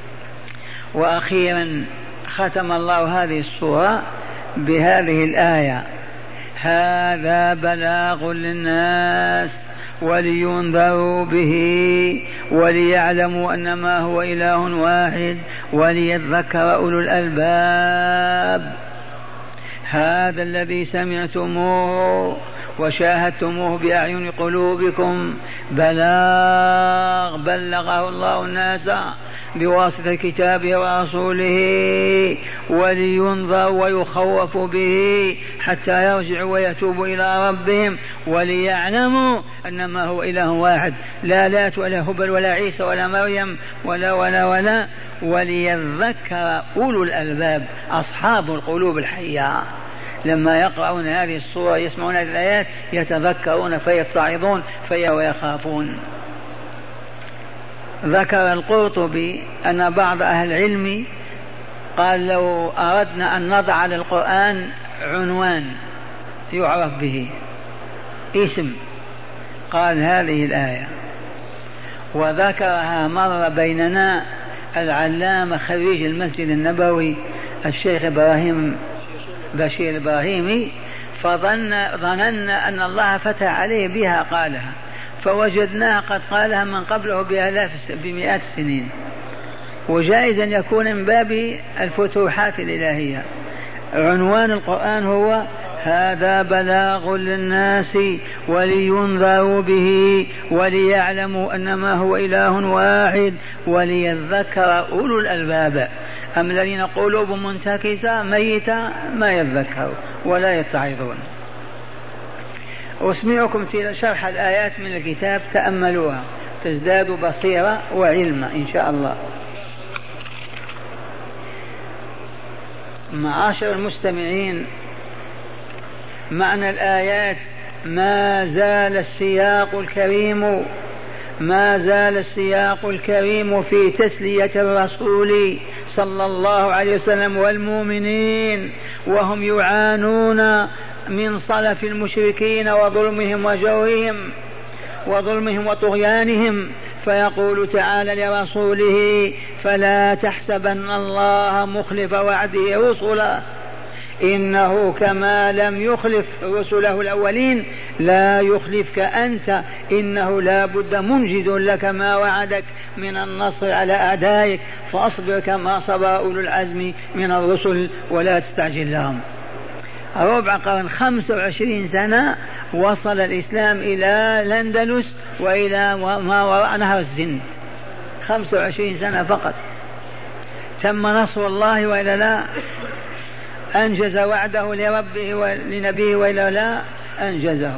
وأخيرا ختم الله هذه السورة بهذه الآية هذا بلاغ للناس ولينذروا به وليعلموا أنما هو إله واحد وليذكر أولو الألباب. هذا الذي سمعتموه وشاهدتموه بأعين قلوبكم بلاغ بلغه الله الناس بواسطة كتابه ورسوله ولينذر ويخوف به حتى يرجعوا ويتوبوا إلى ربهم وليعلموا أنما هو إله واحد، لا لات ولا هبل ولا عيسى ولا مريم ولا ولا ولا وليذكر أولو الألباب أصحاب القلوب الحية. لما يقرؤون هذه الصورة يسمعون هذه الآيات يتذكرون فيتعظون فيا ويخافون. ذكر القرطبي أن بعض أهل العلم قال لو أردنا أن نضع للقرآن عنوان يعرف به اسم قال هذه الآية، وذكرها مر بيننا العلامة خريج المسجد النبوي الشيخ إبراهيم بشير الإبراهيمي، فظن ظننا أن الله فتح عليه بها قالها، فوجدناها قد قالها من قبله بآلاف بمئات السنين، وجائز أن يكون من باب الفتوحات الإلهية. عنوان القرآن هو هذا بلاغ للناس ولينذروا به وليعلموا أنما هو إله واحد وليذكر أولو الألباب. أم الذين قلوبهم منتكسة ميتة ما يذكروا ولا يتعظون. أسمعكم شرح الآيات من الكتاب تأملوها تزدادوا بصيرة وعلما إن شاء الله. معاشر المستمعين، معنى الآيات ما زال السياق الكريم ما زال السياق الكريم في تسلية الرسول صلى الله عليه وسلم والمؤمنين وهم يعانون من صلف المشركين وظلمهم وجورهم وظلمهم وطغيانهم. فيقول تعالى لرسوله فلا تحسبن الله مخلف وعده رسلا إنه كما لم يخلف رسله الأولين لا يخلفك أنت إنه لا بد منجز لك ما وعدك من النصر على أعدائك فأصبر كما صبر أولو العزم من الرسل ولا تستعجل لهم. ربع قرن خمسة وعشرين سنة وصل الإسلام إلى الأندلس وإلى ما وراء نهر السند، خمسة وعشرين سنة فقط. تم نصر الله وإلا لا؟ أنجز وعده لربه ولنبيه وإلا لا؟ أنجزه.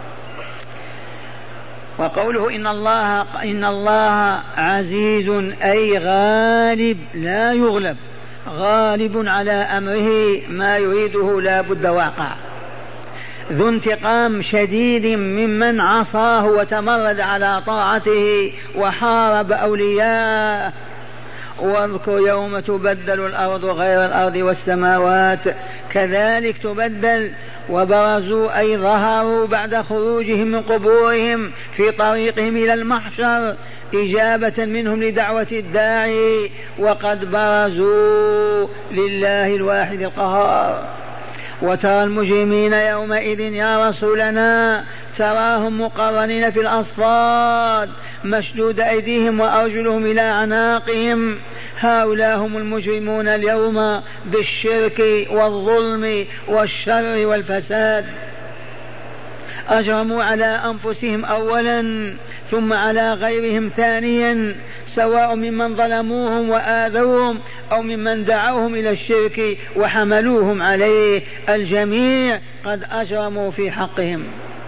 وقوله إن الله إن الله عزيز أي غالب لا يغلب، غالب على أمره ما يريده لا بد واقع، ذو انتقام شديد ممن عصاه وتمرد على طاعته وحارب أولياءه. واذكر يوم تبدل الأرض غير الأرض والسماوات كذلك تبدل وبرزوا أي ظهروا بعد خروجهم من قبورهم في طريقهم إلى المحشر إجابة منهم لدعوة الداعي، وقد برزوا لله الواحد القهار. وترى المجرمين يومئذ يا رسولنا تراهم مقرنين في الأصفاد مشدود أيديهم وأرجلهم إلى أعناقهم، هؤلاء هم المجرمون اليوم بالشرك والظلم والشر والفساد. أجرموا على أنفسهم أولا ثم على غيرهم ثانيا، سواء ممن ظلموهم وآذوهم أو ممن دعوهم إلى الشرك وحملوهم عليه، الجميع قد أجرموا في حقهم.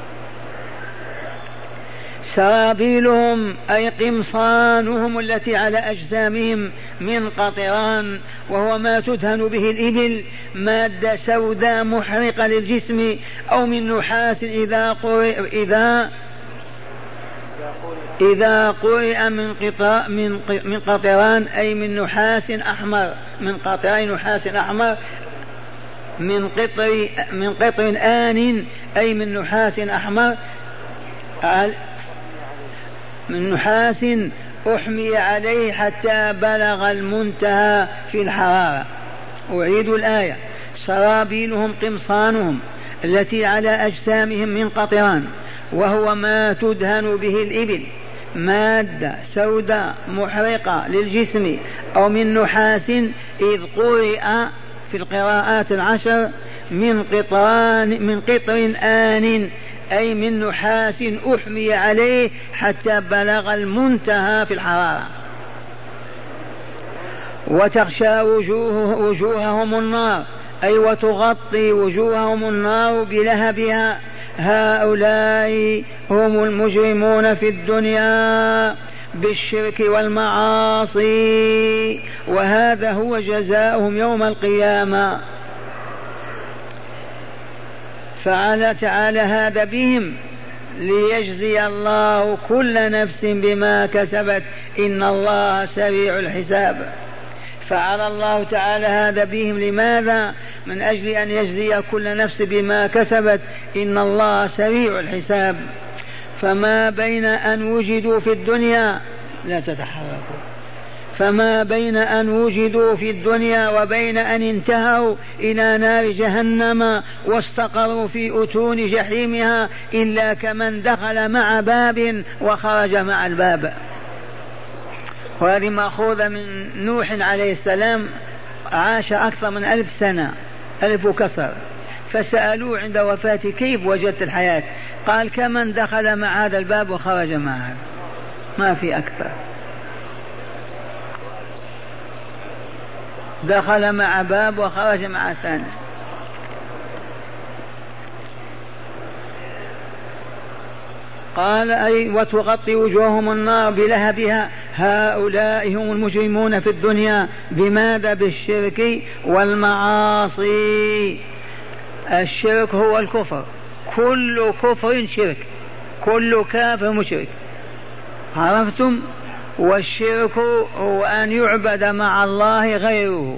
سرابيلهم أي قمصانهم التي على أجسامهم من قطران، وهو ما تدهن به الإبل، مادة سوداء محرقة للجسم، أو من نحاس إذا قرئ إذا إذا قرئ من قطع من من قطران أي من نحاس أحمر، من قطرين نحاس أحمر، من قطر من قطر آن أي من نحاس أحمر، من نحاس أحمي عليه حتى بلغ المنتهى في الحرارة. أعيد الآية: سرابيلهم قمصانهم التي على أجسامهم من قطران، وهو ما تدهن به الإبل، مادة سوداء محرقة للجسم، أو من نحاس إذ قرئ في القراءات العشر من قطران من قطر آن أي من نحاس أحمي عليه حتى بلغ المنتهى في الحرارة. وتغشى وجوه وجوههم النار أي وتغطي وجوههم النار بلهبها، هؤلاء هم المجرمون في الدنيا بالشرك والمعاصي، وهذا هو جزاؤهم يوم القيامة. فعل تعالى هذا بهم ليجزي الله كل نفس بما كسبت، إن الله سريع الحساب. فعل الله تعالى هذا بهم لماذا؟ من أجل أن يجزي كل نفس بما كسبت، إن الله سريع الحساب. فما بين أن وجدوا في الدنيا لا تتحركوا فما بين أن وجدوا في الدنيا وبين أن انتهوا إلى نار جهنم واستقروا في أتون جحيمها إلا كمن دخل مع باب وخرج مع الباب. وهذه مأخوذة من نوح عليه السلام، عاش أكثر من ألف سنة، ألف وكسر، فسألوه عند وفاته كيف وجدت الحياة؟ قال كمن دخل مع هذا الباب وخرج مع هذا، ما في أكثر. دخل مع باب وخرج مع ثاني. قال أي وتغطي وجوههم النار بلهبها، هؤلاء هم المجرمون في الدنيا. بماذا؟ بالشرك والمعاصي. الشرك هو الكفر، كل كفر شرك، كل كافر مشرك، عرفتم؟ والشرك هو أن يعبد مع الله غيره،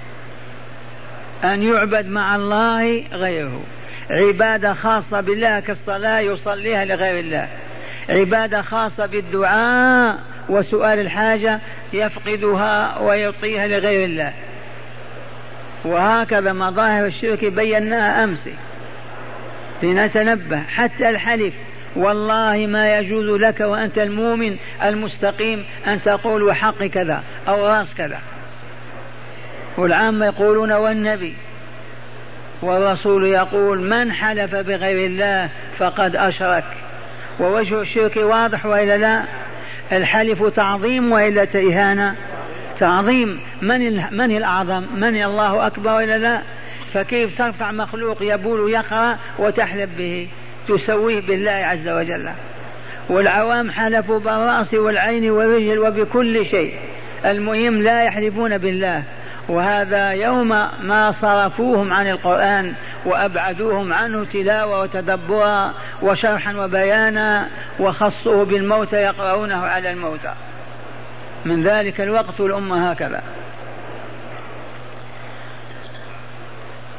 أن يعبد مع الله غيره، عبادة خاصة بالله كالصلاة يصليها لغير الله، عبادة خاصة بالدعاء وسؤال الحاجة يفقدها ويعطيها لغير الله. وهكذا مظاهر الشرك بيناها أمس لنتنبه. حتى الحلف، والله ما يجوز لك وأنت المؤمن المستقيم أن تقول وحق كذا أو راس كذا. والعامة يقولون والنبي والرسول يقول من حلف بغير الله فقد أشرك. ووجه الشرك واضح وإلا لا؟ الحلف تعظيم وإلا إهانة؟ تعظيم. من من الأعظم؟ من الله أكبر وإلا لا؟ فكيف ترفع مخلوق يبول يقرأ وتحلف به؟ تسويه بالله عز وجل. والعوام حلفوا بالرأس والعين والرجل وبكل شيء، المهم لا يحلفون بالله. وهذا يوم ما صرفوهم عن القرآن وأبعدوهم عنه تلاوة وتدبرا وشرحا وبيانا، وخصوه بالموتى يقرؤونه على الموتى. من ذلك الوقت الأمة هكذا.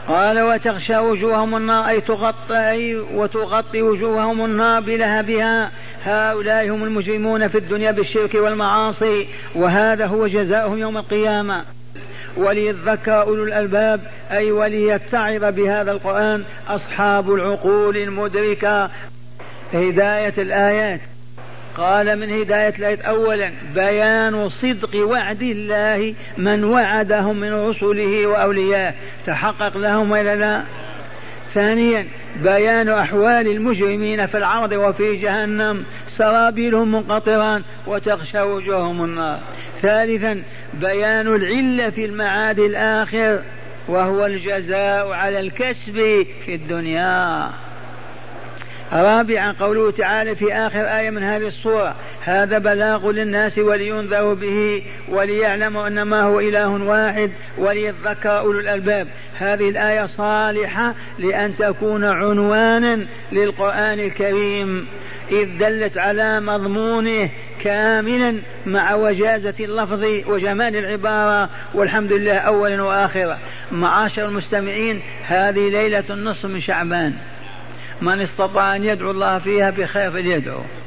قال وتغشى وجوههم النار أي تغطي أي وتغطي وجوههم النار بلهبها. هؤلاء هم المجرمون في الدنيا بالشرك والمعاصي، وهذا هو جزاؤهم يوم القيامة. وليذكر أولو الألباب أي وليتعظ بهذا القرآن أصحاب العقول المدركة. هداية الآيات، قال من هداية الآيات أولا بيان صدق وعد الله من وعدهم من رسله وأوليائه تحقق لهم ولا لا. ثانيا بيان أحوال المجرمين في العرض وفي جهنم سرابيلهم منقطران وتغشى وجوههم النار. ثالثا بيان العلة في المعاد الآخر وهو الجزاء على الكسب في الدنيا. رابعا قوله تعالى في آخر آية من هذه السورة هذا بلاغ للناس ولينذروا به وليعلموا أنما هو إله واحد وليذكر أولو الألباب. هذه الآية صالحة لأن تكون عنوانا للقرآن الكريم إذ دلت على مضمونه كاملا مع وجازة اللفظ وجمال العبارة والحمد لله أولا وآخرا. معاشر المستمعين، هذه ليلة النصف من شعبان، من استطاع أن يدعو الله فيها بخير فليدعو.